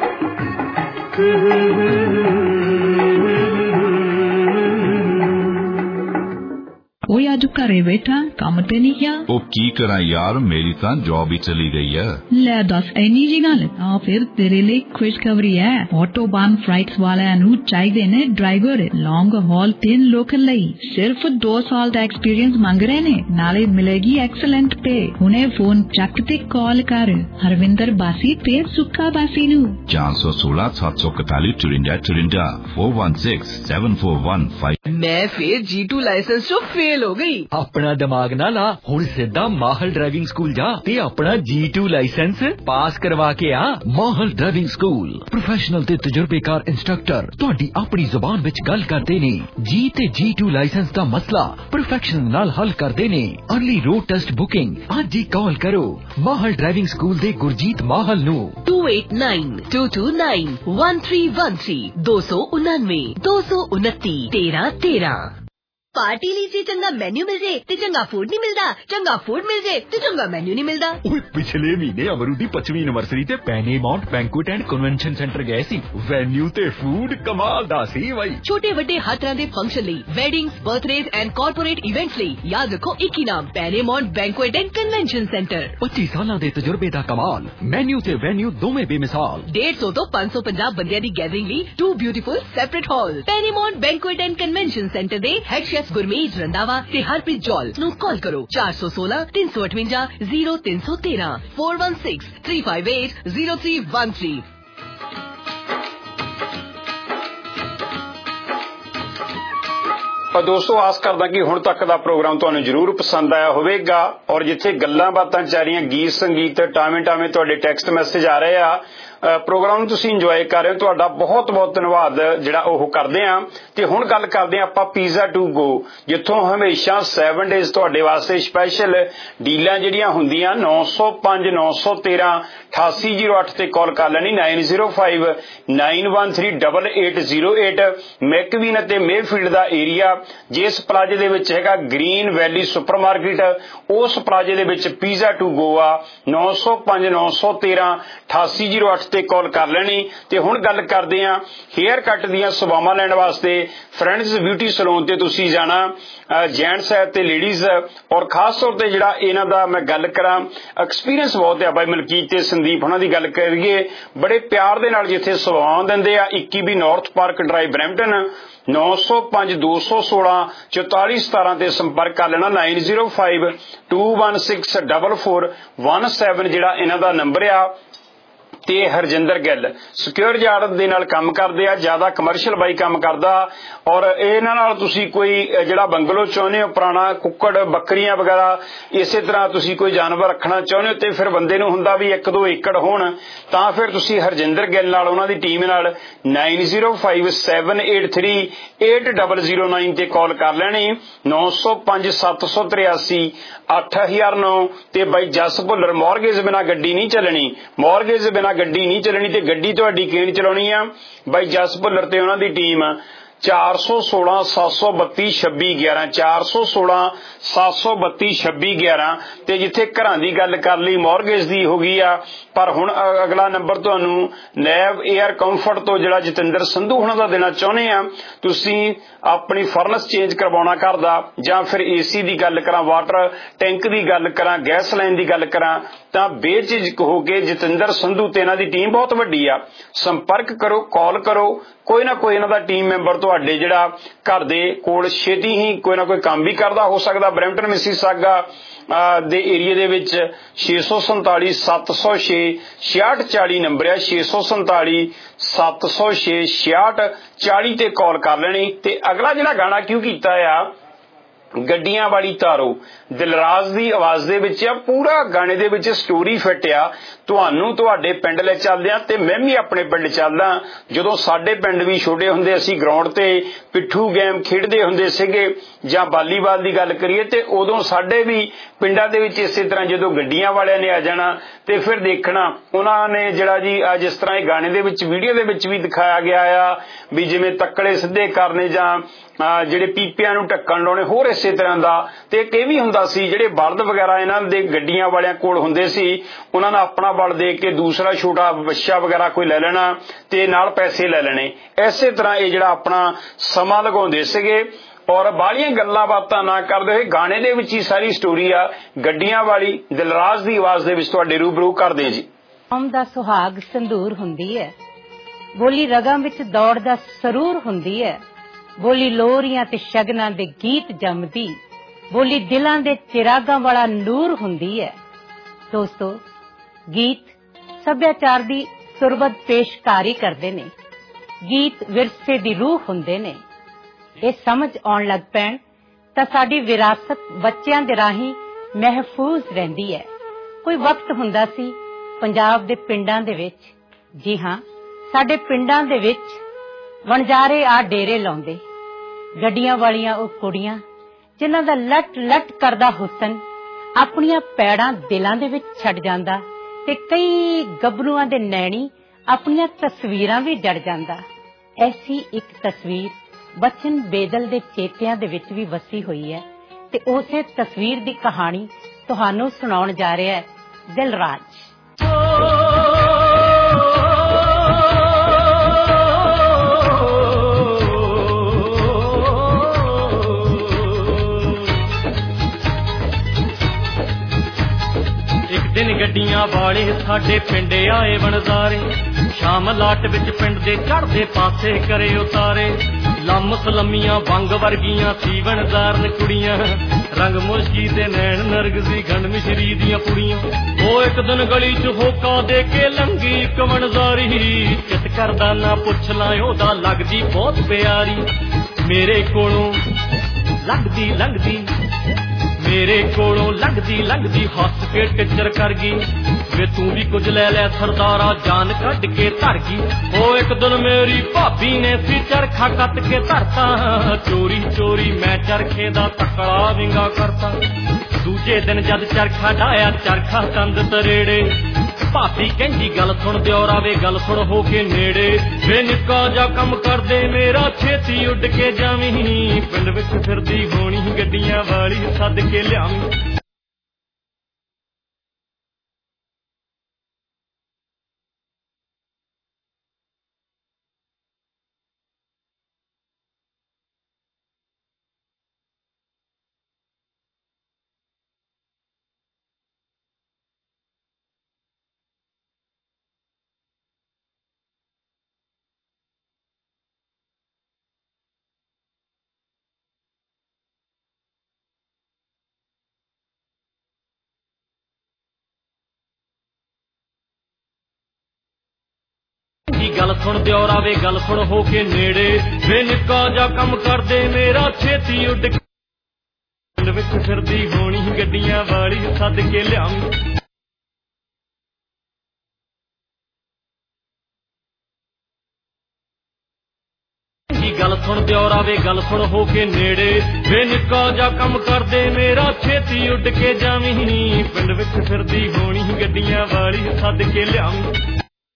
ਉਹ ਅੱਜ ਘਰੇ ਬੈਠਾ ਕੰਮ ਤੇ ਨਹੀਂ ਗਿਆ। ਉਹ ਕੀ ਕਰਾਂ ਯਾਰ, ਮੇਰੀ ਤਾਂ ਜੌਬ ਹੀ ਚਲੀ ਗਈ ਹੈ। ਲੈ ਦੱਸ ਇੰਨੀ ਜੀ ਗੱਲ ਤਾਂ ਫਿਰ ਤੇਰੇ ਲਈ ਖੁਸ਼ਖਬਰੀ ਹੈ। ਆਟੋਬਾਨ ਫਲਾਈਟਸ ਵਾਲਿਆਂ ਨੂੰ ਚਾਹੀਦੇ ਨੇ ਡਰਾਈਵਰ ਲੌਂਗ ਹਾਲ ਤੇ ਲੋਕਲ ਲਈ। ਸਿਰਫ ਦੋ ਸਾਲ ਦਾ ਐਕਸਪੀਰੀਅੰਸ ਮੰਗ ਰਹੇ ਨੇ, ਨਾਲੇ ਮਿਲੇਗੀ ਐਕਸਲੈਂਟ ਪੇ। ਹੁਣੇ ਫੋਨ ਚੱਕ ਤੇ ਕਾਲ ਕਰ ਹਰਵਿੰਦਰ ਬਾਸੀ ਤੇ ਸੁੱਖਾ ਬਾਸੀ ਨੂੰ। ਚਾਰ ਸੌ ਸੋਲਾਂ ਸੱਤ ਸੌ ਇਕਤਾਲੀ ਚੁਰਿੰਜਾ ਚੁਰਿੰਜਾ four one six seven four one five. मैं फिर जी टू लाइसेंस चो फेल हो गई। अपना दिमाग ना ला, हुण सिद्धा माहल ड्राइविंग स्कूल जा ते अपना जी टू लाइसेंस पास करवा के आ। माहल ड्राइविंग स्कूल प्रोफेशनल ते तजुर्बेकार इंस्ट्रक्टर तुहाडी अपनी जुबान विच गल करदे ने। जी ते जी टू लाइसेंस दा मसला प्रोफेशनल नाल हल करदे ने। अर्ली रोड टेस्ट बुकिंग अज ही कॉल करो माहल ड्राइविंग स्कूल दे गुरजीत माहल नू two eight nine two two nine one three one three दो सौ उन्नानवे दो सौ उनती तेरह तेरह। पार्टी ली सी चंगा मेन्यू मिल जे ते चंगा फूड नहीं मिलदा, चंगा फूड मिल जे ते चंगा मेन्यू नहीं मिलदा। ओए पिछले महीने अमरू दी पचवीं एनिवर्सरी ते Paramount banquet and convention centre गए सी। वेन्यू ते फूड कमाल दा सी भाई। छोटे वड्डे हर तरह दे फंक्शन लई, weddings, birthdays and corporate events लई याद रखो एक ही नाम, Paramount banquet and convention centre. पच्चीस साल दे तजुर्बे दा कमाल, मेन्यू ते वेन्यू दोवें बेमिसाल। डेढ़ सौ तो पांच सौ पंजाब बंदियां दी गैदरिंग लई two beautiful separate hall. Paramount banquet and convention centre दे हेड शेफ गुरमीत रंधावा ते हरप्रीत जौल नू कॉल करो चार सौ सोलह तीन सौ अठवंजा जीरो तीन सौ तेरह four one six three five eight zero three one three. ਦੋਸਤੋ ਆਸ ਕਰਦਾ ਕਿ ਹੁਣ ਤੱਕ ਦਾ ਪ੍ਰੋਗਰਾਮ ਤੁਹਾਨੂੰ ਜ਼ਰੂਰ ਪਸੰਦ ਆਇਆ ਹੋਵੇਗਾ ਔਰ ਜਿੱਥੇ ਗੱਲਾਂ ਬਾਤਾਂ ਚੱਲ ਰਹੀਆਂ, ਗੀਤ ਸੰਗੀਤ ਟਾਵੇਂ ਟਾਵੇਂ ਤੁਹਾਡੇ ਟੈਕਸਟ ਮੈਸੇਜ ਆ ਰਹੇ ਆ, ਪ੍ਰੋਗਰਾਮ ਨੂੰ ਤੁਸੀਂ ਇੰਜੋਏ ਕਰ ਰਹੇ ਹੋ, ਤੁਹਾਡਾ ਬਹੁਤ ਬਹੁਤ ਧੰਨਵਾਦ ਜਿਹੜਾ ਉਹ ਕਰਦੇ ਆ। ਤੇ ਹੁਣ ਗੱਲ ਕਰਦੇ ਆ ਆਪਾਂ ਪੀਜ਼ਾ ਟੂ ਗੋ, ਜਿੱਥੋਂ ਹਮੇਸ਼ਾ ਸੈਵਨ ਡੇਜ਼ ਤੁਹਾਡੇ ਵਾਸਤੇ ਸਪੈਸ਼ਲ ਡੀਲਾਂ ਜਿਹੜੀਆਂ ਹੁੰਦੀਆਂ। ਨੌ ਸੌ ਪੰਜ ਨੌ ਸੌ ਤੇਰਾਂ ਅਠਾਸੀ ਜ਼ੀਰੋ ਅੱਠ ਤੇ ਕਾਲ ਕਰ ਲੈਣੀ, nine zero five nine one three double eight zero eight. McVean ਅਤੇ ਮੇਫੀਲਡ ਦਾ ਏਰੀਆ, ਜਿਸ ਪਲਾਜੇ ਦੇ ਵਿੱਚ ਹੈਗਾ ਗ੍ਰੀਨ ਵੈਲੀ ਸੁਪਰ ਮਾਰਕੀਟ, ਉਸ ਪਲਾਜੇ ਦੇ ਵਿੱਚ ਪੀਜ਼ਾ ਟੂ ਗੋ ਆ। ਨੌ ਸੌ ਪੰਜ ਨੌ ਸੌ ਤੇਰਾਂ ਅਠਾਸੀ ਜ਼ੀਰੋ ਅੱਠ ਤੇ ਕਾਲ ਕਰ ਲੈਣੀ। ਤੇ ਹੁਣ ਗੱਲ ਕਰਦੇ ਆ ਹੇਅਰ ਕੱਟ ਦੀਆਂ ਸੇਵਾਵਾਂ ਲੈਣ ਵਾਸਤੇ ਫਰੈਂਡਸ ਬਿਊਟੀ ਸਲੂਨ ਤੇ ਤੁਸੀਂ ਜਾਣਾ, ਜੈਂਟਸ ਹੈ ਤੇ ਲੇਡੀਜ਼। ਔਰ ਖਾਸ ਤੌਰ ਤੇ ਜਿਹੜਾ ਇਹਨਾਂ ਦਾ ਮੈਂ ਗੱਲ ਕਰਾਂ, ਐਕਸਪੀਰੀਅੰਸ ਬਹੁਤ ਹੈ ਬਾਈ ਮਲਕੀਤ ਤੇ ਸੰਦੀਪ ਉਹਨਾਂ ਦੀ ਗੱਲ ਕਰੀਏ, ਬੜੇ ਪਿਆਰ ਦੇ ਨਾਲ ਜਿੱਥੇ ਸੇਵਾਵਾਂ ਦਿੰਦੇ ਆ। ਇੱਕੀ ਵੀ ਨਾਰਥ ਪਾਰਕ ਡਰਾਈਵ ਬਰੈਂਪਟਨ, ਨੌ ਸੌ ਪੰਜ ਦੋ ਸੌ ਸੋਲਾਂ ਚੁਤਾਲੀ ਸਤਾਰਾਂ ਤੇ ਸੰਪਰਕ ਕਰ ਲੈਣਾ। Nine zero five two one six double four one seven ਜਿਹੜਾ ਇਹਨਾਂ ਦਾ ਨੰਬਰ ਆ। ਤੇ ਹਰਜਿੰਦਰ ਗਿੱਲ ਸਿਕਿਉਰ ਯਾਰਡ ਦੇ ਨਾਲ ਕੰਮ ਕਰਦੇ ਆ, ਜ਼ਿਆਦਾ ਕਮਰਸ਼ੀਅਲ ਬਾਈ ਕੰਮ ਕਰਦਾ। ਔਰ ਇਹਨਾਂ ਨਾਲ ਤੁਸੀਂ ਕੋਈ ਜਿਹੜਾ ਬੰਗਲੋ ਚਾਹੁੰਦੇ ਹੋ, ਪੁਰਾਣਾ ਕੁੱਕੜ ਬੱਕਰੀਆਂ ਵਗੈਰਾ ਇਸੇ ਤਰ੍ਹਾਂ ਤੁਸੀਂ ਕੋਈ ਜਾਨਵਰ ਰੱਖਣਾ ਚਾਹੁੰਦੇ ਹੋ ਤੇ ਫਿਰ ਬੰਦੇ ਨੂੰ ਹੁੰਦਾ ਵੀ ਇੱਕ ਦੋ ਏਕੜ ਹੋਣ, ਤਾਂ ਫਿਰ ਤੁਸੀਂ ਹਰਜਿੰਦਰ ਗਿੱਲ ਨਾਲ ਉਹਨਾਂ ਦੀ ਟੀਮ ਨਾਲ nine zero five seven eight three eight double zero nine ਤੇ ਕਾਲ ਕਰ ਲੈਣੀ। ਨੌ ਸੌ ਪੰਜ ਸੱਤ ਸੌ ਤਰਿਆਸੀ ਅੱਠ ਹਜ਼ਾਰ ਨੌ। ਤੇ ਬਾਈ ਜਸ ਭੁੱਲਰ, ਮੌਰਗੇਜ ਬਿਨਾਂ ਗੱਡੀ ਨਹੀਂ ਚੱਲਣੀ, ਮੌਰਗੇਜ ਬਿਨਾਂ ਗੱਡੀ ਨਹੀਂ ਚੱਲਣੀ ਤੇ ਗੱਡੀ ਤੁਹਾਡੀ ਕਿਹੜੀ ਚਲਾਉਣੀ ਆ ਬਾਈ ਜਸ ਭੁੱਲਰ ਤੇ ਉਹਨਾਂ ਦੀ ਟੀਮ। ਚਾਰ ਸੌ ਸੋਲਾਂ ਸੱਤ ਸੌ ਬੱਤੀ ਛੱਬੀ ਗਿਆਰਾਂ ਚਾਰ ਸੌ ਸੋਲਾਂ ਸੱਤ ਸੌ ਬੱਤੀ ਛੱਬੀ ਗਿਆਰਾਂ। ਤੇ ਜਿੱਥੇ ਘਰਾਂ ਦੀ ਗੱਲ ਕਰ ਲਈ ਮੌਰਗੇਜ ਦੀ ਹੋ ਗਈ ਆ, ਪਰ ਹੁਣ ਅਗਲਾ ਨੰਬਰ ਤੁਹਾਨੂੰ ਨੈਬ ਏਅਰ ਕੰਫਰਟ ਤੋਂ ਜਿਹੜਾ ਜਤਿੰਦਰ ਸੰਧੂ ਹੁਣਾਂ ਦਾ ਦੇਣਾ ਚਾਹੁੰਦੇ ਆ। ਤੁਸੀਂ ਆਪਣੀ ਫਰਨਸ ਚੇਂਜ ਕਰਵਾਉਣਾ ਘਰ ਦਾ, ਜਾਂ ਫਿਰ ਏਸੀ ਦੀ ਗੱਲ ਕਰਾਂ, ਵਾਟਰ ਟੈਂਕ ਦੀ ਗੱਲ ਕਰਾਂ, ਗੈਸ ਲਾਈਨ ਦੀ ਗੱਲ ਕਰਾਂ, ਤਾਂ ਬੇਝਿਜਕ ਹੋ ਕੇ ਜਤਿੰਦਰ ਸੰਧੂ ਤੇ ਇਹਨਾਂ ਦੀ ਟੀਮ ਬਹੁਤ ਵੱਡੀ ਆ, ਸੰਪਰਕ ਕਰੋ, ਕਾਲ ਕਰੋ, ਕੋਈ ਨਾ ਕੋਈ ਇਹਨਾਂ ਦਾ ਟੀਮ ਮੈਂਬਰ ਤੁਹਾਡੇ ਜਿਹੜਾ ਘਰ ਦੇ ਕੋਲ ਛੇਤੀ ਹੀ ਕੋਈ ਨਾ ਕੋਈ ਕੰਮ ਵੀ ਕਰਦਾ ਹੋ ਸਕਦਾ। ਬਰੈਂਪਟਨ ਮਿਸੀਸਾਗਾ ਦੇ ਏਰੀਏ ਦੇ ਵਿੱਚ ਛੇ ਸੌ ਸੰਤਾਲੀ ਸੱਤ ਸੌ ਛੇ ਛਿਆਹਠ ਚਾਲੀ ਨੰਬਰ ਆ, ਛੇ ਸੌ ਸੰਤਾਲੀ ਸੱਤ ਸੌ ਛੇ ਛਿਆਹਠ ਚਾਲੀ ਤੇ ਕਾਲ ਕਰ ਲੈਣੀ। ਤੇ ਅਗਲਾ ਜਿਹੜਾ ਗਾਣਾ ਕਿਉਂ ਕੀਤਾ ਆ ਗੱਡੀਆਂ ਵਾਲੀ ਤਾਰੋ, ਦਿਲਰਾਜ ਦੀ ਆਵਾਜ਼ ਦੇ ਵਿੱਚ ਆ। ਪੂਰਾ ਗਾਣੇ ਦੇ ਵਿੱਚ ਸਟੋਰੀ ਫਿੱਟ ਆ। ਤੁਹਾਨੂੰ ਤੁਹਾਡੇ ਪਿੰਡ ਲੈ ਚੱਲਦੇ ਆ ਤੇ ਮੈਂ ਵੀ ਆਪਣੇ ਪਿੰਡ ਚੱਲਦਾ। ਜਦੋਂ ਸਾਡੇ ਪਿੰਡ ਵੀ ਛੋਟੇ ਹੁੰਦੇ ਅਸੀਂ ਗਰਾਊਂਡ ਤੇ ਪਿੱਠੂ ਗੇਮ ਖੇਡਦੇ ਹੁੰਦੇ ਸੀਗੇ ਜਾਂ ਵਾਲੀਬਾਲ ਦੀ ਗੱਲ ਕਰੀਏ ਤੇ ਉਦੋਂ ਸਾਡੇ ਵੀ ਪਿੰਡਾਂ ਦੇ ਵਿੱਚ ਇਸੇ ਤਰ੍ਹਾਂ ਜਦੋਂ ਗੱਡੀਆਂ ਵਾਲਿਆਂ ਨੇ ਆ ਜਾਣਾ ਤੇ ਫਿਰ ਦੇਖਣਾ ਉਹਨਾਂ ਨੇ ਜਿਹੜਾ ਜੀ ਜਿਸ ਤਰ੍ਹਾਂ ਇਹ ਗਾਣੇ ਦੇ ਵਿੱਚ ਵੀਡੀਓ ਦੇ ਵਿੱਚ ਵੀ ਦਿਖਾਇਆ ਗਿਆ ਆ ਵੀ ਜਿਵੇਂ ਤੱਕੜੇ ਸਿੱਧੇ ਕਰਨੇ ਜਾਂ ਜਿਹੜੇ ਪੀਪਿਆਂ ਨੂੰ ਢੱਕਣ ਲਾਉਣੇ ਹੋਰ ਇਸੇ ਤਰ੍ਹਾਂ ਦਾ। ਤੇ ਇੱਕ ਇਹ ਵੀ ਹੁੰਦਾ ਸੀ ਜਿਹੜੇ ਬਲਦ ਵਗੈਰਾ ਇਹਨਾਂ ਦੇ ਗੱਡੀਆਂ ਵਾਲਿਆਂ ਕੋਲ ਹੁੰਦੇ ਸੀ ਉਹਨਾਂ ਨੇ ਆਪਣਾ ਬਲ ਦੇ ਕੇ ਦੂਸਰਾ ਛੋਟਾ ਬੱਚਾ ਵਗੈਰਾ ਕੋਈ ਲੈ ਲੈਣਾ ਤੇ ਨਾਲ ਪੈਸੇ ਲੈ ਲੈਣੇ। ਇਸੇ ਤਰ੍ਹਾਂ ਇਹ ਜਿਹੜਾ ਆਪਣਾ ਸਮਾਂ ਲਗਾਉਂਦੇ ਸੀਗੇ ਔਰ ਬਾਹਲੀਆਂ ਗੱਲਾਂ ਬਾਤਾਂ ਨਾ ਕਰਦੇ ਹੋਏ ਗਾਣੇ ਦੇ ਵਿੱਚ ਹੀ ਸਾਰੀ ਸਟੋਰੀ ਆ। ਗੱਡੀਆਂ ਵਾਲੀ ਦਿਲਰਾਜ ਦੀ ਆਵਾਜ਼ ਦੇ ਵਿੱਚ ਤੁਹਾਡੇ ਰੂਬਰੂ ਕਰਦੇ ਜੀ। ਕੌਮ ਦਾ ਸੁਹਾਗ ਸੰਧੂਰ ਹੁੰਦੀ ਹੈ, ਬੋਲੀ ਰਗਾਂ ਵਿੱਚ ਦੌੜਦਾ ਸਰੂਰ ਹੁੰਦੀ ਹੈ, ਬੋਲੀ ਲੋਰੀਆਂ ਤੇ ਸ਼ਗਨਾਂ ਦੇ ਗੀਤ ਜੰਮਦੀ, ਬੋਲੀ ਦਿਲਾਂ ਦੇ ਚਿਰਾਗਾਂ ਵਾਲਾ ਨੂਰ ਹੁੰਦੀ ਹੈ। ਦੋਸਤੋ, ਗੀਤ ਸੱਭਿਆਚਾਰ ਦੀ ਸੁਰਬਤ ਪੇਸ਼ਕਾਰੀ ਕਰਦੇ ਨੇ, ਗੀਤ ਵਿਰਸੇ ਦੀ ਰੂਹ ਹੁੰਦੇ ਨੇ। ਇਹ ਸਮਝ ਆਉਣ ਲੱਗ ਪੈਣ ਤਾਂ ਸਾਡੀ ਵਿਰਾਸਤ ਬੱਚਿਆਂ ਦੇ ਰਾਹੀਂ ਮਹਿਫੂਜ਼ ਰਹਿੰਦੀ ਹੈ। ਕੋਈ ਵਕਤ ਹੁੰਦਾ ਸੀ ਪੰਜਾਬ ਦੇ ਪਿੰਡਾਂ ਦੇ ਵਿੱਚ, ਜੀ ਹਾਂ ਸਾਡੇ ਪਿੰਡਾਂ ਦੇ ਵਿੱਚ ਵਣਜਾਰੇ ਆ ਡੇਰੇ ਲਾਉਂਦੇ, ਗੱਡੀਆਂ ਵਾਲੀਆਂ ਉਹ ਕੁੜੀਆਂ ਜਿਨ੍ਹਾਂ ਦਾ ਲੱਟ ਲੱਟ ਕਰਦਾ ਹੁਸਨ ਆਪਣੀਆਂ ਪੈੜਾਂ ਦਿਲਾਂ ਦੇ ਵਿੱਚ ਛੱਡ ਜਾਂਦਾ ਤੇ ਕਈ ਗੱਭਰੂਆਂ ਦੇ ਨੈਣੀ ਆਪਣੀਆਂ ਤਸਵੀਰਾਂ ਵੀ ਜੜ ਜਾਂਦਾ। ਐਸੀ ਇੱਕ ਤਸਵੀਰ ਬਚਨ ਬੇਦਲ ਦੇ ਚੇਤਿਆਂ ਦੇ ਵਿੱਚ ਵੀ ਵਸੀ ਹੋਈ ਹੈ ਤੇ ਉਸੇ ਤਸਵੀਰ ਦੀ ਕਹਾਣੀ ਤੁਹਾਨੂੰ ਸੁਣਾਉਣ ਜਾ ਰਿਹਾ ਹੈ ਦਿਲਰਾਜ। ਦਿਨ ਗੱਡੀਆਂ ਵਾਲੇ ਸਾਡੇ ਪਿੰਡ ਆਏ ਵਣਜ਼ਾਰੇ, ਸ਼ਾਮ ਲਾਟ ਵਿੱਚ ਪਿੰਡ ਦੇ ਚੜ੍ਹਦੇ ਪਾਸੇ ਕਰੇ ਉਤਾਰੇ। ਲੰਮ ਸਲਮੀਆਂ ਵੰਗ ਵਰਗੀਆਂ ਸੀ ਵਣਜ਼ਾਰਨ ਕੁੜੀਆਂ, ਰੰਗ ਮੁਸ਼ਕੀ ਤੇ ਨੈਣ ਨਰਗਸੀ ਗੰਢ ਮਿਸ਼ਰੀ ਦੀਆਂ ਕੁੜੀਆਂ। ਉਹ ਇੱਕ ਦਿਨ ਗਲੀ ਚ ਹੋਕਾ ਦੇ ਕੇ ਲੰਗੀ ਇੱਕ ਵਣਜ਼ਾਰੀ, ਚਿੱਤ ਕਰਦਾ ਨਾ ਪੁੱਛ ਲਾਂ ਉਹਦਾ ਲੱਗਦੀ ਬਹੁਤ ਪਿਆਰੀ। ਮੇਰੇ ਕੋਲੋਂ ਲੰਘਦੀ ਲੰਘਦੀ ਮੇਰੇ ਕੋਲੋਂ ਲੰਘਦੀ ਲੰਘਦੀ ਹੱਸ ਕੇ ਟਿੱਚਰ ਕਰ ਗਈ, ਵੇ ਤੂੰ ਵੀ ਕੁਝ ਲੈ ਲੈ ਸਰਦਾਰਾ ਜਾਨ ਕੱਢ ਕੇ ਧਰ ਗਈ। ਉਹ ਇੱਕ ਦਿਨ ਮੇਰੀ ਭਾਬੀ ਨੇ ਸੀ ਚਰਖਾ ਕੱਤ ਕੇ ਧਰਤਾ, ਚੋਰੀ ਚੋਰੀ ਮੈਂ ਚਰਖੇ ਦਾ ਤਕੜਾ ਵਿੰਗਾ ਕਰਤਾ। ਦੂਜੇ ਦਿਨ ਜਦ ਚਰਖਾ ਢਾਇਆ ਚਰਖਾ ਤੰਦ ਤਰੇੜੇ, ਭਾਬੀ ਕਹਿੰਦੀ ਗੱਲ ਸੁਣ ਦਿਓਰਾ ਵੇ ਗੱਲ ਸੁਣ ਹੋ ਕੇ ਨੇੜੇ। ਵੇ ਨਿੱਕਾ ਜਾ ਕੰਮ ਕਰਦੇ ਮੇਰਾ ਛੇਤੀ ਉੱਡ ਕੇ ਜਾਵੀਂ, ਪਿੰਡ ਵਿੱਚ ਫਿਰਦੀ ਹੋਣੀ ਗੱਡੀਆਂ ਵਾਲੀ ਸੱਦ ਕੇ ਲਿਆਵੀਂ। ਗੱਲ ਸੁਣ ਦਿਓਰਾ ਵੇ ਗੱਲ ਸੁਣ ਹੋ ਕੇ ਨੇੜੇ, ਵੇ ਨਿੱਕਾ ਜਾ ਕੰਮ ਕਰਦੇ ਮੇਰਾ ਛੇਤੀ ਉੱਡ ਕੇ ਪਿੰਡ ਵਿੱਚ ਫਿਰਦੀ ਹੋਣੀ ਗੱਡੀਆਂ ਵਾਲੀ ਸੱਦ ਕੇ ਲਿਆਵੀਂ। ਗੱਲ ਸੁਣ ਦਿਓਰਾ ਵੇ ਗੱਲ ਸੁਣ ਹੋ ਕੇ ਨੇੜੇ, ਵੇ ਨਿੱਕਾ ਜਾ ਕੰਮ ਕਰਦੇ ਮੇਰਾ ਛੇਤੀ ਉੱਡ ਕੇ ਜਾਵੀਂ, ਪਿੰਡ ਵਿੱਚ ਫਿਰਦੀ ਹੋਣੀ ਗੱਡੀਆਂ ਵਾਲੀ ਸੱਦ ਕੇ ਲਿਆਵੀਂ।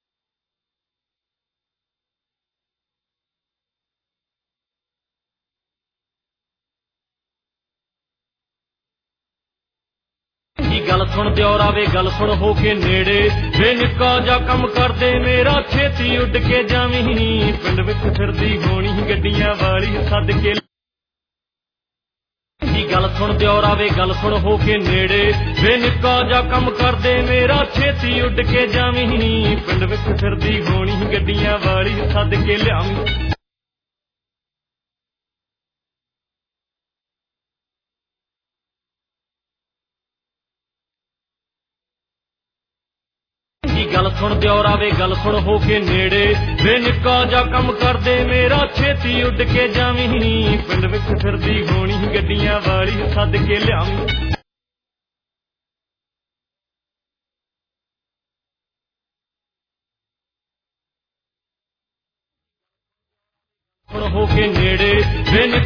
ਗੱਲ ਸੁਣ ਦਿਓਰਾ ਵੇ ਗੱਲ ਸੁਣ ਹੋ ਕੇ ਨੇੜੇ, ਵੇ ਨਿੱਕਾ ਜਾ ਕੰਮ ਕਰਦੇ ਮੇਰਾ ਛੇਤੀ ਉੱਡ ਕੇ ਜਾਵੀਂ, ਪਿੰਡ ਵਿੱਚ ਫਿਰਦੀ ਹੋਣੀ ਗੱਡੀਆਂ ਵਾਲੀ ਸੱਦ ਕੇ। ਗੱਲ ਸੁਣ ਦਿਓਰਾ ਵੇ ਗੱਲ ਸੁਣ ਹੋ ਕੇ ਨੇੜੇ, ਵੇ ਨਿੱਕਾ ਜਾ ਕੰਮ ਕਰਦੇ ਮੇਰਾ ਛੇਤੀ ਉੱਡ ਕੇ ਜਾਵੀਂ, ਪਿੰਡ ਵਿੱਚ ਫਿਰਦੀ ਹੋਣੀ ਗੱਡੀਆਂ ਵਾਲੀ ਸੱਦ ਕੇ ਲਿਆਵੀਂ। ਮੇਰੀ ਗੱਲ ਸੁਣ ਦਿਓਰਾ ਵੇ ਗੱਲ ਸੁਣ ਹੋ ਕੇ ਨੇੜੇ ਵੇ ਨਿੱਕਾ ਜਾ ਕੰਮ ਕਰਦੇ ਮੇਰਾ ਛੇਤੀ ਉੱਡ ਕੇ ਜਾਵੀਂ ਪਿੰਡ ਵਿੱਚ ਫਿਰਦੀ ਹੋਣੀ ਗੱਡੀਆਂ ਵਾਲੀ ਸੱਦ ਕੇ ਲਿਆਵੀਂ ਹੋ ਕੇ ਨੇੜੇ ਵੇ